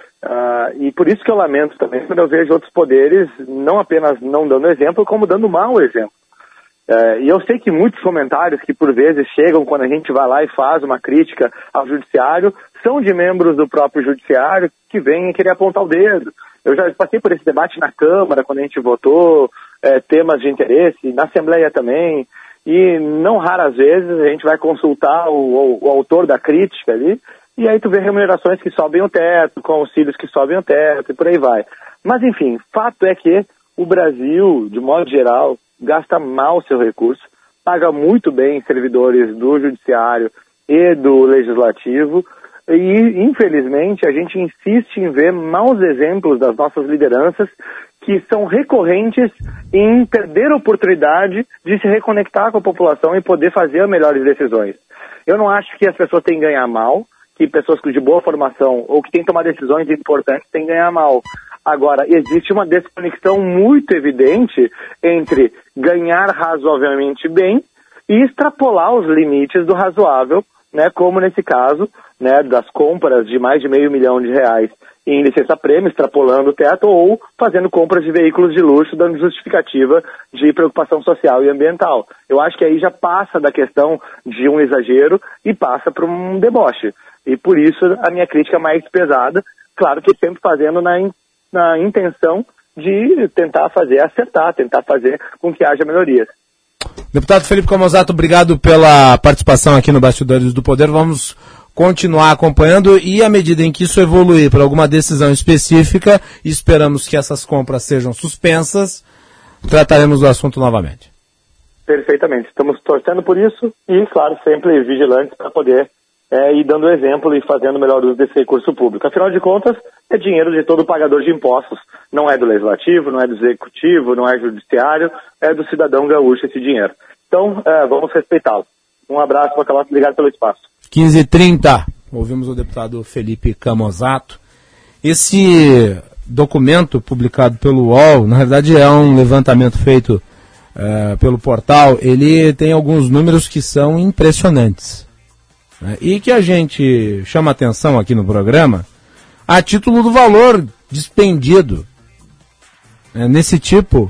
S11: E por isso que eu lamento também quando eu vejo outros poderes não apenas não dando exemplo, como dando mau exemplo. E eu sei que muitos comentários que por vezes chegam quando a gente vai lá e faz uma crítica ao Judiciário são de membros do próprio Judiciário que vêm querer apontar o dedo. Eu já passei por esse debate na Câmara, quando a gente votou temas de interesse, na Assembleia também, e não raras vezes a gente vai consultar o autor da crítica ali, e aí tu vê remunerações que sobem o teto, com auxílios que sobem o teto, e por aí vai. Mas enfim, fato é que o Brasil, de modo geral, gasta mal seu recurso, paga muito bem servidores do Judiciário e do Legislativo, e, infelizmente, a gente insiste em ver maus exemplos das nossas lideranças que são recorrentes em perder a oportunidade de se reconectar com a população e poder fazer melhores decisões. Eu não acho que as pessoas têm que ganhar mal, que pessoas de boa formação ou que têm que tomar decisões importantes têm que ganhar mal. Agora, existe uma desconexão muito evidente entre ganhar razoavelmente bem e extrapolar os limites do razoável, né, como nesse caso, né, das compras de mais de R$500 milhão em licença-prêmio, extrapolando o teto, ou fazendo compras de veículos de luxo, dando justificativa de preocupação social e ambiental. Eu acho que aí já passa da questão de um exagero e passa para um deboche. E por isso a minha crítica mais pesada, claro que sempre fazendo na intenção de tentar fazer acertar, tentar fazer com que haja melhorias.
S3: Deputado Felipe Camozato, obrigado pela participação aqui no Bastidores do Poder. Vamos continuar acompanhando e, à medida em que isso evoluir para alguma decisão específica, esperamos que essas compras sejam suspensas, trataremos do assunto novamente. Perfeitamente. Estamos torcendo por isso e, claro, sempre vigilantes para poder ir dando exemplo e fazendo o melhor uso desse recurso público. Afinal de contas, é dinheiro de todo pagador de impostos. Não é do Legislativo, não é do Executivo, não é Judiciário, é do cidadão gaúcho esse dinheiro. Então, vamos respeitá-lo. Um abraço, Macalossi, obrigado pelo espaço. 15h30, ouvimos o deputado Felipe Camozato. Esse documento publicado pelo UOL, na verdade é um levantamento feito pelo portal, ele tem alguns números que são impressionantes. E que a gente chama atenção aqui no programa a título do valor despendido nesse tipo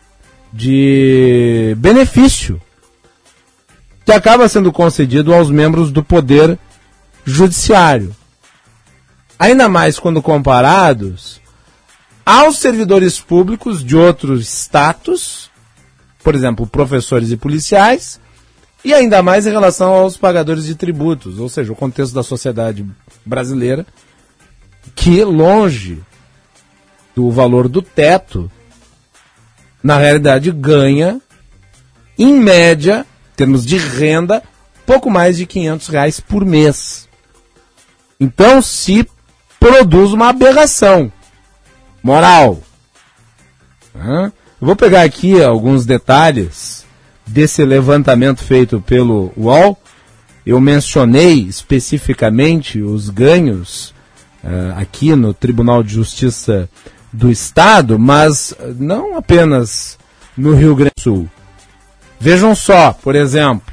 S3: de benefício que acaba sendo concedido aos membros do Poder Judiciário. Ainda mais quando comparados aos servidores públicos de outros status, por exemplo, professores e policiais, e ainda mais em relação aos pagadores de tributos, ou seja, o contexto da sociedade brasileira, que longe do valor do teto, na realidade ganha, em média, em termos de renda, pouco mais de R$500 por mês. Então se produz uma aberração moral. Eu vou pegar aqui alguns detalhes desse levantamento feito pelo UOL. Eu mencionei especificamente os ganhos aqui no Tribunal de Justiça do Estado, mas não apenas no Rio Grande do Sul. Vejam só, por exemplo,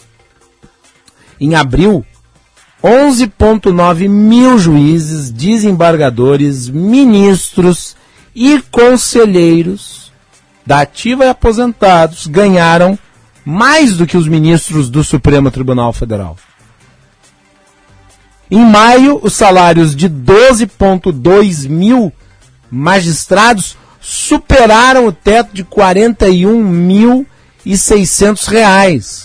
S3: em abril, 11,9 mil juízes, desembargadores, ministros e conselheiros da ativa e aposentados ganharam mais do que os ministros do Supremo Tribunal Federal. Em maio, os salários de 12,2 mil magistrados superaram o teto de R$41.600.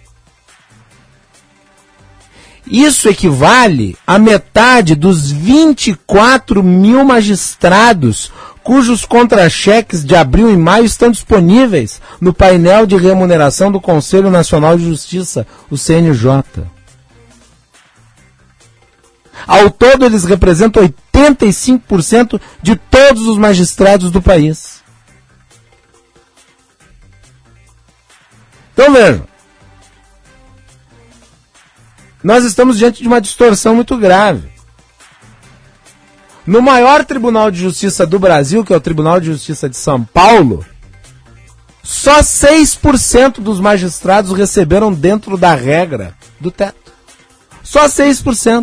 S3: Isso equivale à metade dos 24 mil magistrados cujos contra-cheques de abril e maio estão disponíveis no painel de remuneração do Conselho Nacional de Justiça, o CNJ. Ao todo, eles representam 85% de todos os magistrados do país. Então vejam, nós estamos diante de uma distorção muito grave. No maior Tribunal de Justiça do Brasil, que é o Tribunal de Justiça de São Paulo, só 6% dos magistrados receberam dentro da regra do teto. Só 6%.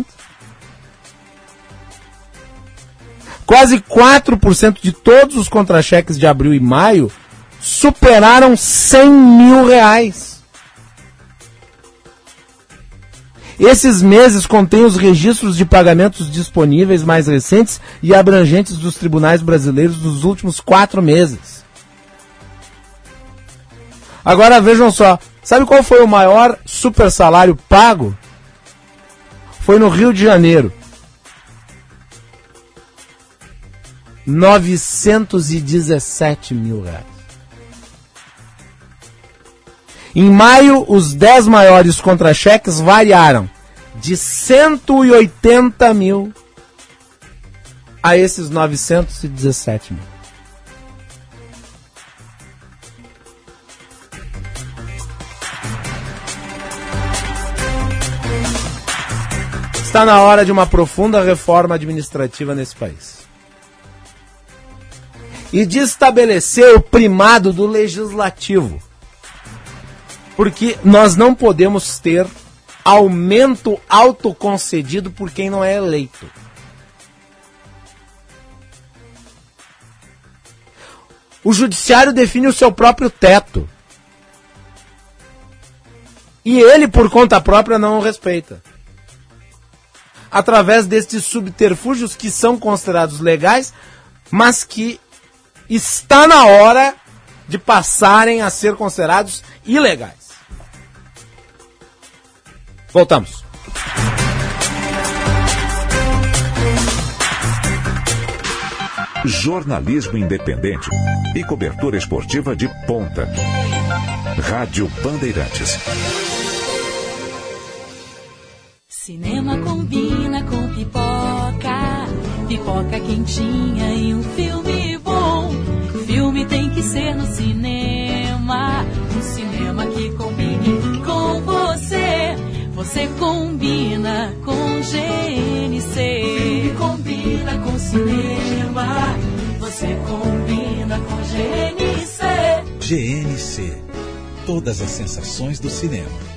S3: Quase 4% de todos os contra-cheques de abril e maio superaram R$100 mil. Esses meses contêm os registros de pagamentos disponíveis mais recentes e abrangentes dos tribunais brasileiros dos últimos 4 meses. Agora vejam só, sabe qual foi o maior super salário pago? Foi no Rio de Janeiro. R$917 mil. Em maio, os 10 maiores contra-cheques variaram de 180 mil a esses 917 mil. Está na hora de uma profunda reforma administrativa nesse país. E de estabelecer o primado do legislativo. Porque nós não podemos ter aumento autoconcedido por quem não é eleito. O judiciário define o seu próprio teto. E ele, por conta própria, não o respeita. Através destes subterfúgios que são considerados legais, mas que está na hora de passarem a ser considerados ilegais. Voltamos.
S2: Jornalismo independente e cobertura esportiva de ponta. Rádio Bandeirantes.
S12: Cinema combina com pipoca, pipoca quentinha e um filme bom. Filme tem que ser no cinema, um cinema que combine com você. Você combina com GNC. Filme combina com cinema, você combina com GNC.
S13: GNC, todas as sensações do cinema.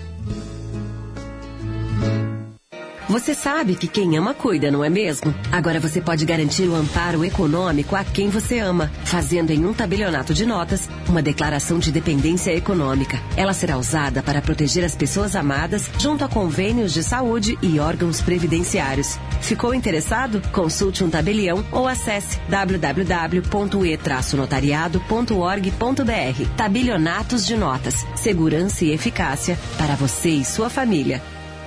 S14: Você sabe que quem ama cuida, não é mesmo? Agora você pode garantir o amparo econômico a quem você ama, fazendo em um tabelionato de notas uma declaração de dependência econômica. Ela será usada para proteger as pessoas amadas junto a convênios de saúde e órgãos previdenciários. Ficou interessado? Consulte um tabelião ou acesse www.e-notariado.org.br. Tabelionatos de notas. Segurança e eficácia para você e sua família.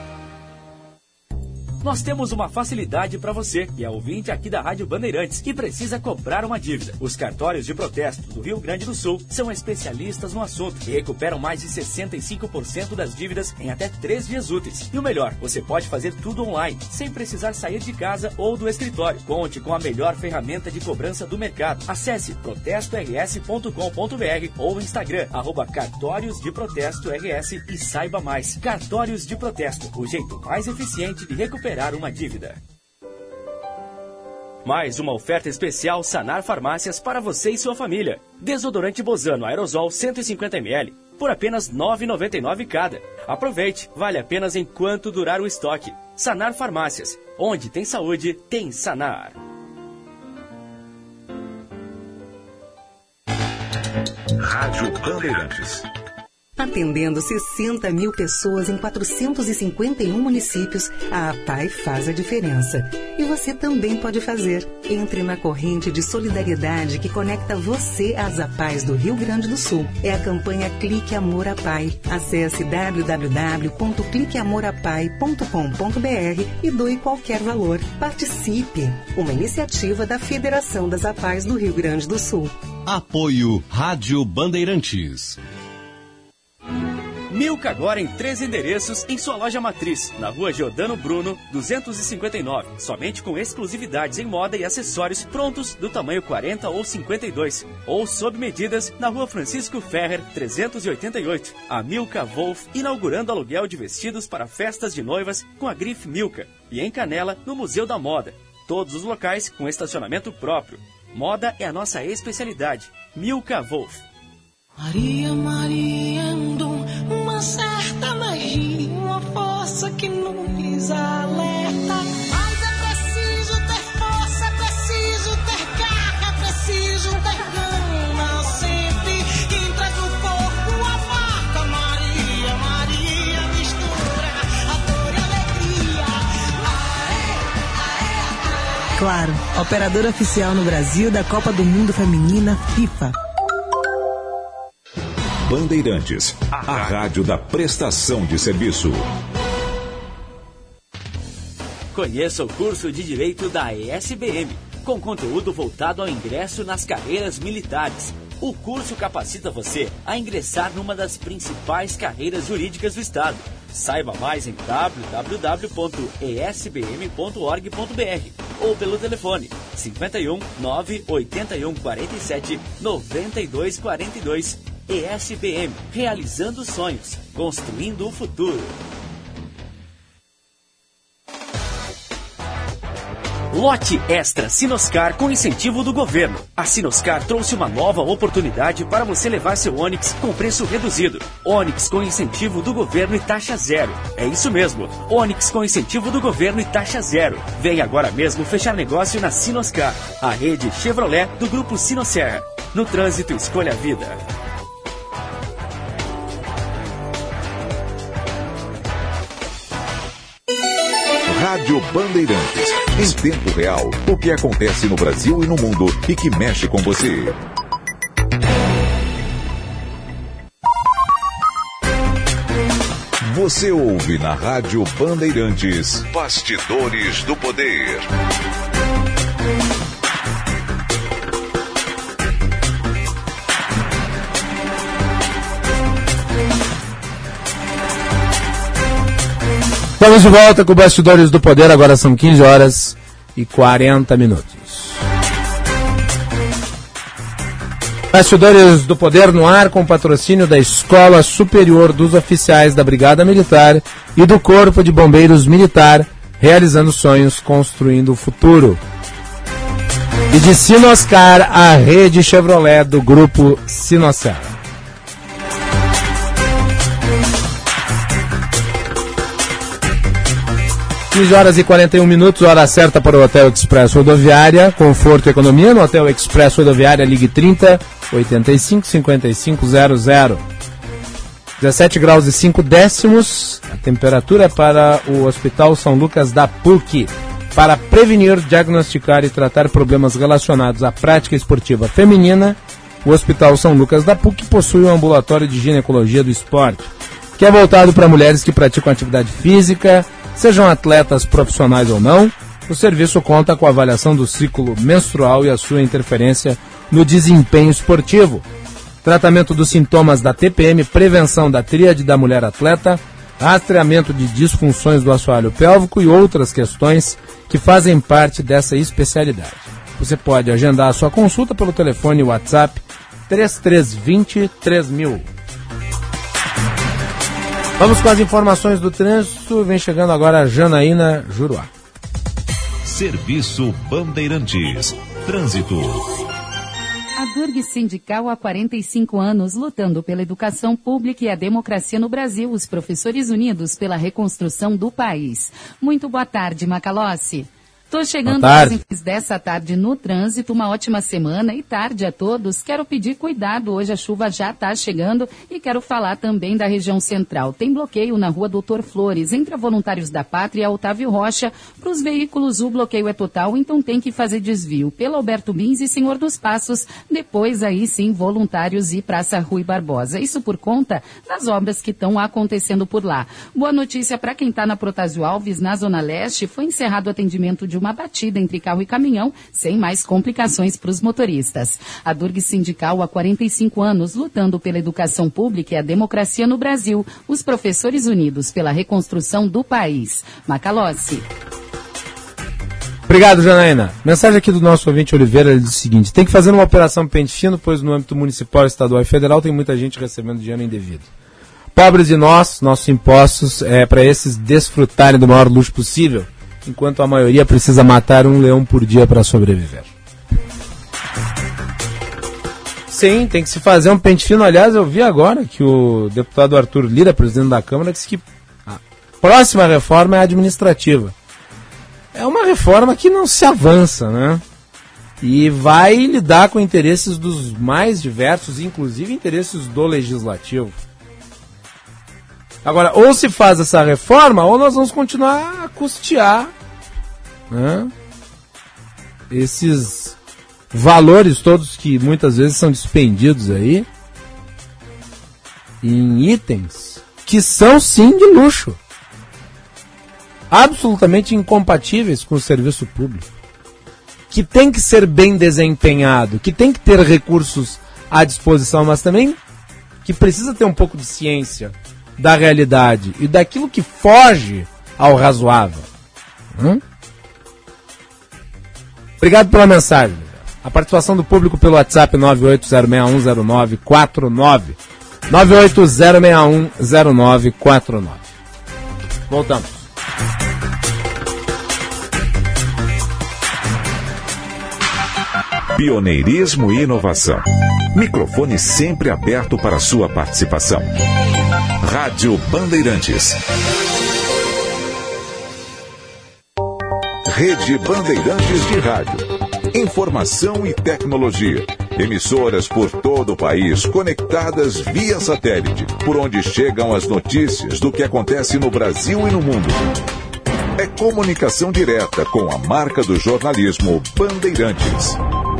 S15: Nós temos uma facilidade para você, que é ouvinte aqui da Rádio Bandeirantes, que precisa cobrar uma dívida. Os cartórios de protesto do Rio Grande do Sul são especialistas no assunto e recuperam mais de 65% das dívidas em até 3 dias úteis. E o melhor, você pode fazer tudo online, sem precisar sair de casa ou do escritório. Conte com a melhor ferramenta de cobrança do mercado. Acesse protestors.com.br ou Instagram, @cartórios de protesto RS e saiba mais. Cartórios de protesto, o jeito mais eficiente de recuperar uma dívida. Mais uma oferta especial Sanar Farmácias para você e sua família. Desodorante Bozano Aerosol 150 ml por apenas R$ 9,99 cada. Aproveite, vale apenas enquanto durar o estoque. Sanar Farmácias, onde tem saúde, tem Sanar.
S2: Rádio Bandeirantes.
S16: Atendendo 60 mil pessoas em 451 municípios, a APAI faz a diferença. E você também pode fazer. Entre na corrente de solidariedade que conecta você às APAIs do Rio Grande do Sul. É a campanha Clique Amor APAI. Acesse www.cliqueamorapai.com.br e doe qualquer valor. Participe! Uma iniciativa da Federação das APAIs do Rio Grande do Sul.
S18: Apoio Rádio Bandeirantes.
S15: Milka agora em 3 endereços em sua loja matriz, na rua Giordano Bruno, 259. Somente com exclusividades em moda e acessórios prontos do tamanho 40 ou 52. Ou sob medidas na rua Francisco Ferrer, 388. A Milka Wolf inaugurando aluguel de vestidos para festas de noivas com a grife Milka. E em Canela, no Museu da Moda. Todos os locais com estacionamento próprio. Moda é a nossa especialidade. Milka Wolf.
S10: Maria, uma certa magia, uma força que nos alerta. Mas é preciso ter força, é preciso ter garra, é preciso ter gana. Sempre entrega o corpo à marca. Maria, mistura a dor e a alegria.
S6: Claro, operadora oficial no Brasil da Copa do Mundo Feminina FIFA.
S2: Bandeirantes, a rádio da prestação de serviço.
S15: Conheça o curso de Direito da ESBM, com conteúdo voltado ao ingresso nas carreiras militares. O curso capacita você a ingressar numa das principais carreiras jurídicas do Estado. Saiba mais em www.esbm.org.br ou pelo telefone 51 981 47 92 42. ESBM, realizando sonhos, construindo o futuro. Lote Extra Sinoscar com incentivo do governo. A Sinoscar trouxe uma nova oportunidade para você levar seu Onix com preço reduzido. Onix com incentivo do governo e taxa zero. É isso mesmo, Onix com incentivo do governo e taxa zero. Vem agora mesmo fechar negócio na Sinoscar, a rede Chevrolet do Grupo Sinosserra. No trânsito, escolha a vida.
S2: Rádio Bandeirantes. Em tempo real, o que acontece no Brasil e no mundo e que mexe com você. Você ouve na Rádio Bandeirantes Bastidores do Poder.
S3: Estamos de volta com Bastidores do Poder, agora são 15 horas e 40 minutos. Bastidores do Poder no ar com patrocínio da Escola Superior dos Oficiais da Brigada Militar e do Corpo de Bombeiros Militar, realizando sonhos, construindo o futuro. E de Sinoscar, a rede Chevrolet do Grupo Sinosserra. 15 horas e 41 minutos, hora certa para o Hotel Express Rodoviária, conforto e economia. No Hotel Express Rodoviária, ligue 30 85 55 00. 17 graus e 5 décimos, a temperatura para o Hospital São Lucas da PUC. Para prevenir, diagnosticar e tratar problemas relacionados à prática esportiva feminina, o Hospital São Lucas da PUC possui um ambulatório de ginecologia do esporte, que é voltado para mulheres que praticam atividade física, sejam atletas profissionais ou não. O serviço conta com a avaliação do ciclo menstrual e a sua interferência no desempenho esportivo, tratamento dos sintomas da TPM, prevenção da tríade da mulher atleta, rastreamento de disfunções do assoalho pélvico e outras questões que fazem parte dessa especialidade. Você pode agendar a sua consulta pelo telefone WhatsApp 3320 3000. Vamos com as informações do trânsito. Vem chegando agora a Janaína Juruá.
S2: Serviço Bandeirantes. Trânsito.
S17: A Durg Sindical há 45 anos, lutando pela educação pública e a democracia no Brasil, os professores unidos pela reconstrução do país. Muito boa tarde, Macalossi. Estou chegando às dessa tarde no trânsito, uma ótima semana e tarde a todos. Quero pedir cuidado, hoje a chuva já está chegando e quero falar também da região central. Tem bloqueio na rua Doutor Flores, entre a Voluntários da Pátria e a Otávio Rocha. Para os veículos o bloqueio é total, então tem que fazer desvio pelo Alberto Bins e Senhor dos Passos. Depois aí sim, Voluntários e Praça Rui Barbosa. Isso por conta das obras que estão acontecendo por lá. Boa notícia para quem está na Protásio Alves, na Zona Leste, foi encerrado o atendimento de uma batida entre carro e caminhão, sem mais complicações para os motoristas. A Durg Sindical há 45 anos, lutando pela educação pública e a democracia no Brasil. Os professores unidos pela reconstrução do país. Macalossi.
S3: Obrigado, Janaína. Mensagem aqui do nosso ouvinte Oliveira, ele diz o seguinte: tem que fazer uma operação pente fino, pois no âmbito municipal, estadual e federal tem muita gente recebendo dinheiro indevido. Pobres de nós, nossos impostos, para esses desfrutarem do maior luxo possível, enquanto a maioria precisa matar um leão por dia para sobreviver. Sim, tem que se fazer um pente fino. Aliás, eu vi agora que o deputado Arthur Lira, presidente da Câmara, disse que a próxima reforma é administrativa. É uma reforma que não se avança, né? E vai lidar com interesses dos mais diversos, inclusive interesses do legislativo. Agora, ou se faz essa reforma, ou nós vamos continuar a custear, né, esses valores todos que muitas vezes são dispendidos aí em itens que são sim de luxo, absolutamente incompatíveis com o serviço público, que tem que ser bem desempenhado, que tem que ter recursos à disposição, mas também que precisa ter um pouco de ciência da realidade e daquilo que foge ao razoável. Obrigado pela mensagem. A participação do público pelo WhatsApp 980610949. 980610949. Voltamos.
S2: Pioneirismo e inovação. Microfone sempre aberto para sua participação. Rádio Bandeirantes. Rede Bandeirantes de Rádio. Informação e tecnologia. Emissoras por todo o país conectadas via satélite, por onde chegam as notícias do que acontece no Brasil e no mundo. É comunicação direta com a marca do jornalismo Bandeirantes.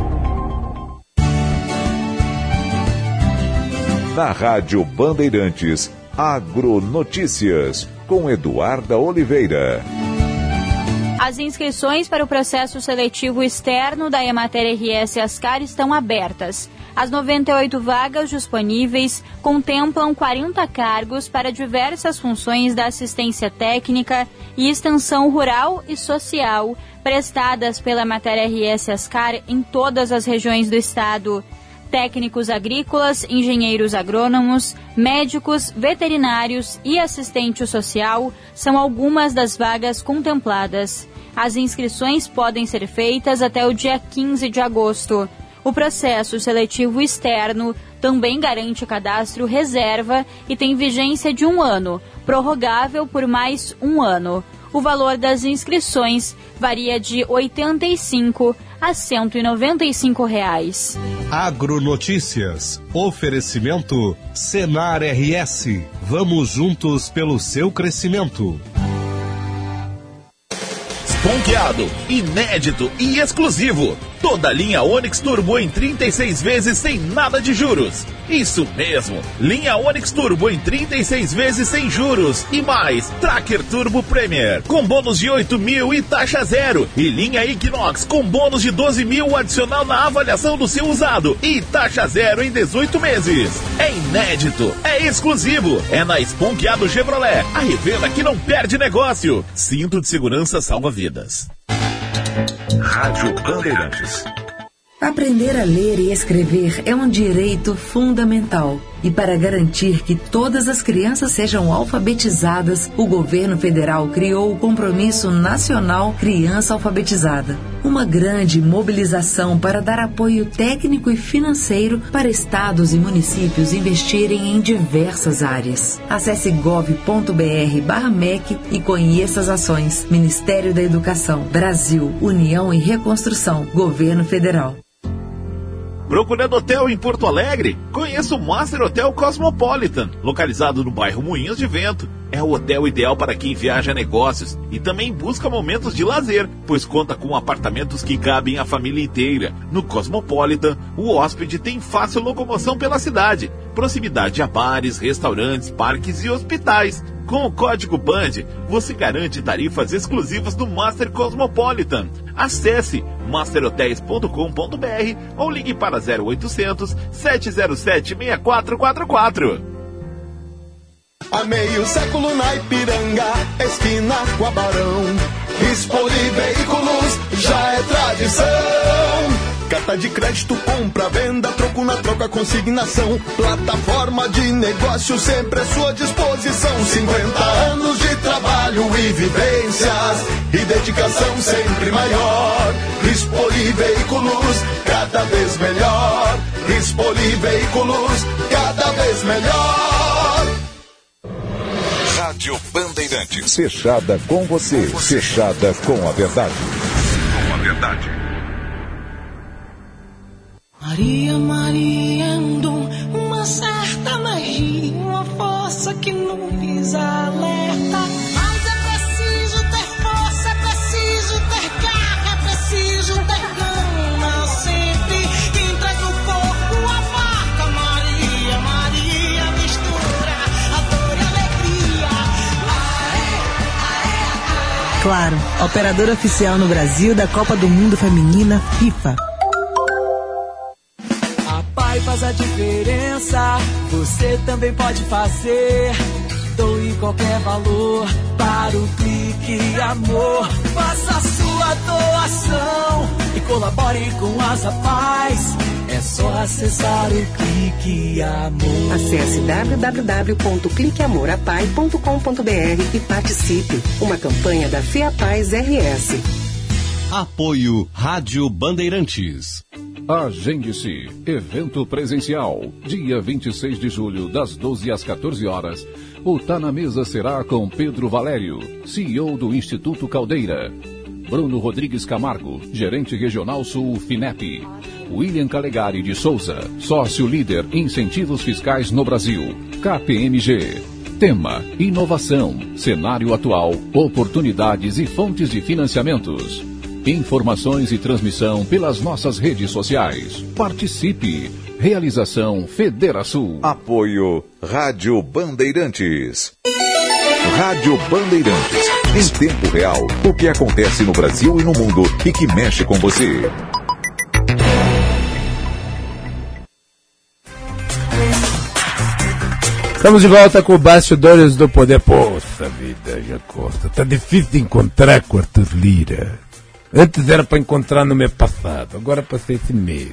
S2: Na Rádio Bandeirantes, Agronotícias, com Eduarda Oliveira.
S1: As inscrições para o processo seletivo externo da Emater RS Ascar estão abertas. As 98 vagas disponíveis contemplam 40 cargos para diversas funções da assistência técnica e extensão rural e social, prestadas pela Emater RS Ascar em todas as regiões do estado. Técnicos agrícolas, engenheiros agrônomos, médicos, veterinários e assistente social são algumas das vagas contempladas. As inscrições podem ser feitas até o dia 15 de agosto. O processo seletivo externo também garante cadastro reserva e tem vigência de 1 ano, prorrogável por mais 1 ano. O valor das inscrições varia de R$ 85 a R$ 195.
S7: Agronotícias. Oferecimento Senar RS. Vamos juntos pelo seu crescimento.
S18: Esponqueado, inédito e exclusivo. Toda a linha Onix Turbo em 36 vezes sem nada de juros. Isso mesmo, linha Onix Turbo em 36 vezes sem juros. E mais, Tracker Turbo Premier, com bônus de 8 mil e taxa zero. E linha Equinox com bônus de 12 mil adicional na avaliação do seu usado. E taxa zero em 18 meses. É inédito, é exclusivo. É na Esponqueado Chevrolet, a revenda que não perde negócio. Cinto de segurança salva vidas.
S2: Rádio Bandeirantes.
S19: Aprender a ler e escrever é um direito fundamental. E para garantir que todas as crianças sejam alfabetizadas, o governo federal criou o Compromisso Nacional Criança Alfabetizada. Uma grande mobilização para dar apoio técnico e financeiro para estados e municípios investirem em diversas áreas. Acesse gov.br/MEC e conheça as ações. Ministério da Educação, Brasil, União e Reconstrução, Governo Federal.
S18: Procurando hotel em Porto Alegre? Conheça o Master Hotel Cosmopolitan, localizado no bairro Moinhos de Vento. É o hotel ideal para quem viaja a negócios e também busca momentos de lazer, pois conta com apartamentos que cabem a família inteira. No Cosmopolitan, o hóspede tem fácil locomoção pela cidade, proximidade a bares, restaurantes, parques e hospitais. Com o código BAND, você garante tarifas exclusivas do Master Cosmopolitan. Acesse masterhotels.com.br ou ligue para 0800 707 6444.
S10: Há meio século na Ipiranga, esquina com a Barão. Rispoli Veículos já é tradição. Carta de crédito, compra, venda, troco na troca, consignação. Plataforma de negócio sempre à sua disposição. 50 anos de trabalho e vivências e dedicação sempre maior. Rispoli Veículos, cada vez melhor. Rispoli Veículos, cada vez melhor.
S2: Rádio Bandeirantes. Fechada com você. Fechada com a verdade. Com a verdade.
S10: Maria, Maria é um dom, uma certa magia, uma força que nos alerta. Mas é preciso ter força, é preciso ter garra, é preciso ter gana sempre. Quem traz o corpo abarca. Maria, Maria mistura a dor e a alegria.
S6: Claro, operadora oficial no Brasil da Copa do Mundo Feminina FIFA.
S20: Faz a diferença, você também pode fazer. Doe qualquer valor para o Clique Amor. Faça a sua doação e colabore com Asa Paz. É só acessar o Clique Amor.
S16: Acesse www.cliqueamorapai.com.br e participe. Uma campanha da FEAPaz RS.
S7: Apoio Rádio Bandeirantes.
S21: Agende-se. Evento presencial. Dia 26 de julho, das 12 às 14 horas. O Tá na Mesa será com Pedro Valério, CEO do Instituto Caldeira. Bruno Rodrigues Camargo, gerente regional Sul FINEP. William Calegari de Souza, sócio líder Incentivos Fiscais no Brasil. KPMG. Tema: inovação, cenário atual, oportunidades e fontes de financiamentos. Informações e transmissão pelas nossas redes sociais. Participe. Realização Federação.
S2: Apoio Rádio Bandeirantes. Rádio Bandeirantes. Em tempo real, o que acontece no Brasil e no mundo e que mexe com você.
S3: Estamos de volta com o Bastidores do Poder. Poxa vida, Jacosta, tá difícil de encontrar com Arthur Lira. Antes era para encontrar no mês passado, agora passei esse mês.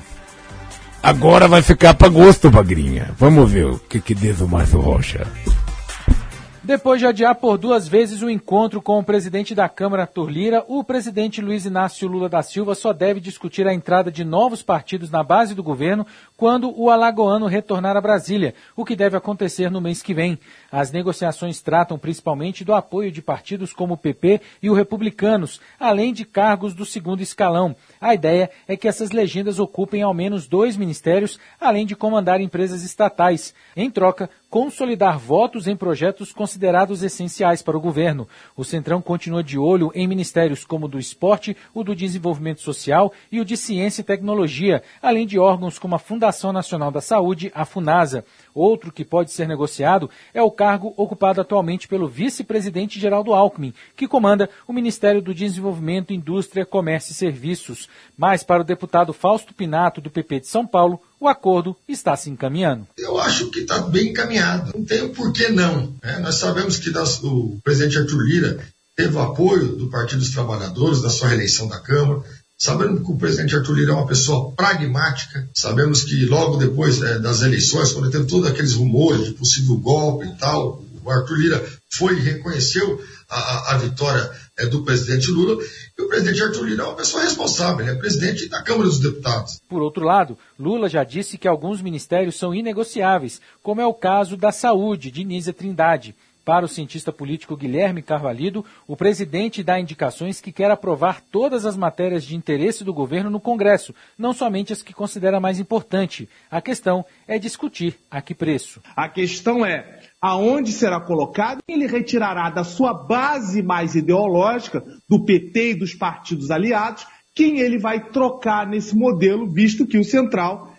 S3: Agora vai ficar para gosto, Magrinha. Vamos ver o que diz o Márcio Rocha.
S22: Depois de adiar por 2 vezes o encontro com o presidente da Câmara, Arthur Lira, o presidente Luiz Inácio Lula da Silva só deve discutir a entrada de novos partidos na base do governo quando o alagoano retornar a Brasília, o que deve acontecer no mês que vem. As negociações tratam principalmente do apoio de partidos como o PP e o Republicanos, além de cargos do segundo escalão. A ideia é que essas legendas ocupem ao menos 2 ministérios, além de comandar empresas estatais. Em troca, consolidar votos em projetos considerados essenciais para o governo. O Centrão continua de olho em ministérios como o do Esporte, o do Desenvolvimento Social e o de Ciência e Tecnologia, além de órgãos como a Fundação Nacional da Saúde, a FUNASA. Outro que pode ser negociado é o cargo ocupado atualmente pelo vice-presidente Geraldo Alckmin, que comanda o Ministério do Desenvolvimento, Indústria, Comércio e Serviços. Mas para o deputado Fausto Pinato, do PP de São Paulo, o acordo está se encaminhando.
S23: Eu acho que está bem encaminhado. Não tem por que não. Nós sabemos que o presidente Arthur Lira teve o apoio do Partido dos Trabalhadores, da sua reeleição da Câmara. Sabemos que o presidente Arthur Lira é uma pessoa pragmática. Sabemos que logo depois das eleições, quando teve todos aqueles rumores de possível golpe e tal, o Arthur Lira foi e reconheceu a vitória do presidente Lula. E o presidente Arthur Lira é uma pessoa responsável, ele é presidente da Câmara dos Deputados.
S22: Por outro lado, Lula já disse que alguns ministérios são inegociáveis, como é o caso da Saúde, de Nízia Trindade. Para o cientista político Guilherme Carvalho, o presidente dá indicações que quer aprovar todas as matérias de interesse do governo no Congresso, não somente as que considera mais importante. A questão é discutir a que preço.
S24: A questão é aonde será colocado e ele retirará da sua base mais ideológica, do PT e dos partidos aliados, quem ele vai trocar nesse modelo, visto que o Central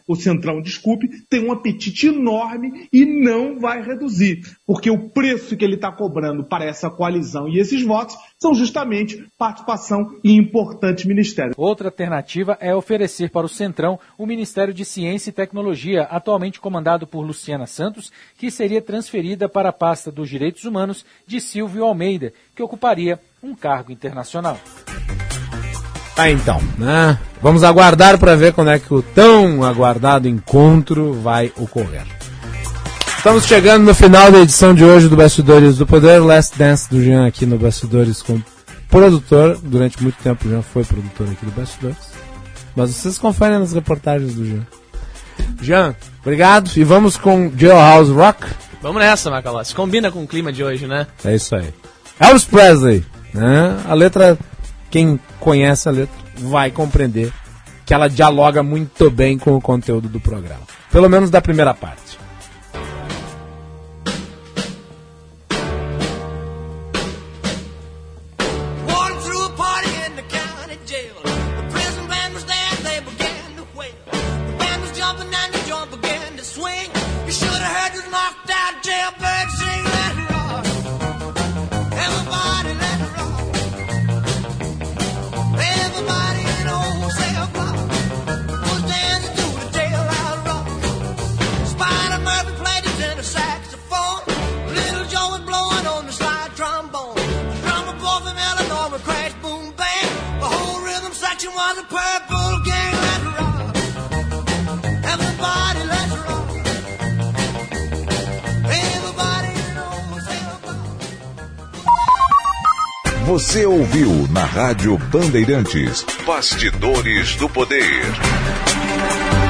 S24: o Centrão, desculpe, tem um apetite enorme e não vai reduzir, porque o preço que ele está cobrando para essa coalizão e esses votos são justamente participação em importantes ministérios.
S22: Outra alternativa é oferecer para o Centrão o Ministério de Ciência e Tecnologia, atualmente comandado por Luciana Santos, que seria transferida para a pasta dos Direitos Humanos de Silvio Almeida, que ocuparia um cargo internacional.
S3: Então, né? Vamos aguardar para ver quando é que o tão aguardado encontro vai ocorrer. Estamos chegando no final da edição de hoje do Bastidores do Poder. Last Dance do Jean aqui no Bastidores como produtor. Durante muito tempo o Jean foi produtor aqui do Bastidores. Mas vocês conferem nas reportagens do Jean. Jean, obrigado. E vamos com Jailhouse Rock.
S4: Vamos nessa, Macalossi. Combina com o clima de hoje, né?
S3: É isso aí. Elvis Presley, né? A letra, quem conhece a letra vai compreender que ela dialoga muito bem com o conteúdo do programa. Pelo menos da primeira parte.
S2: Você ouviu na Rádio Bandeirantes Bastidores do Poder.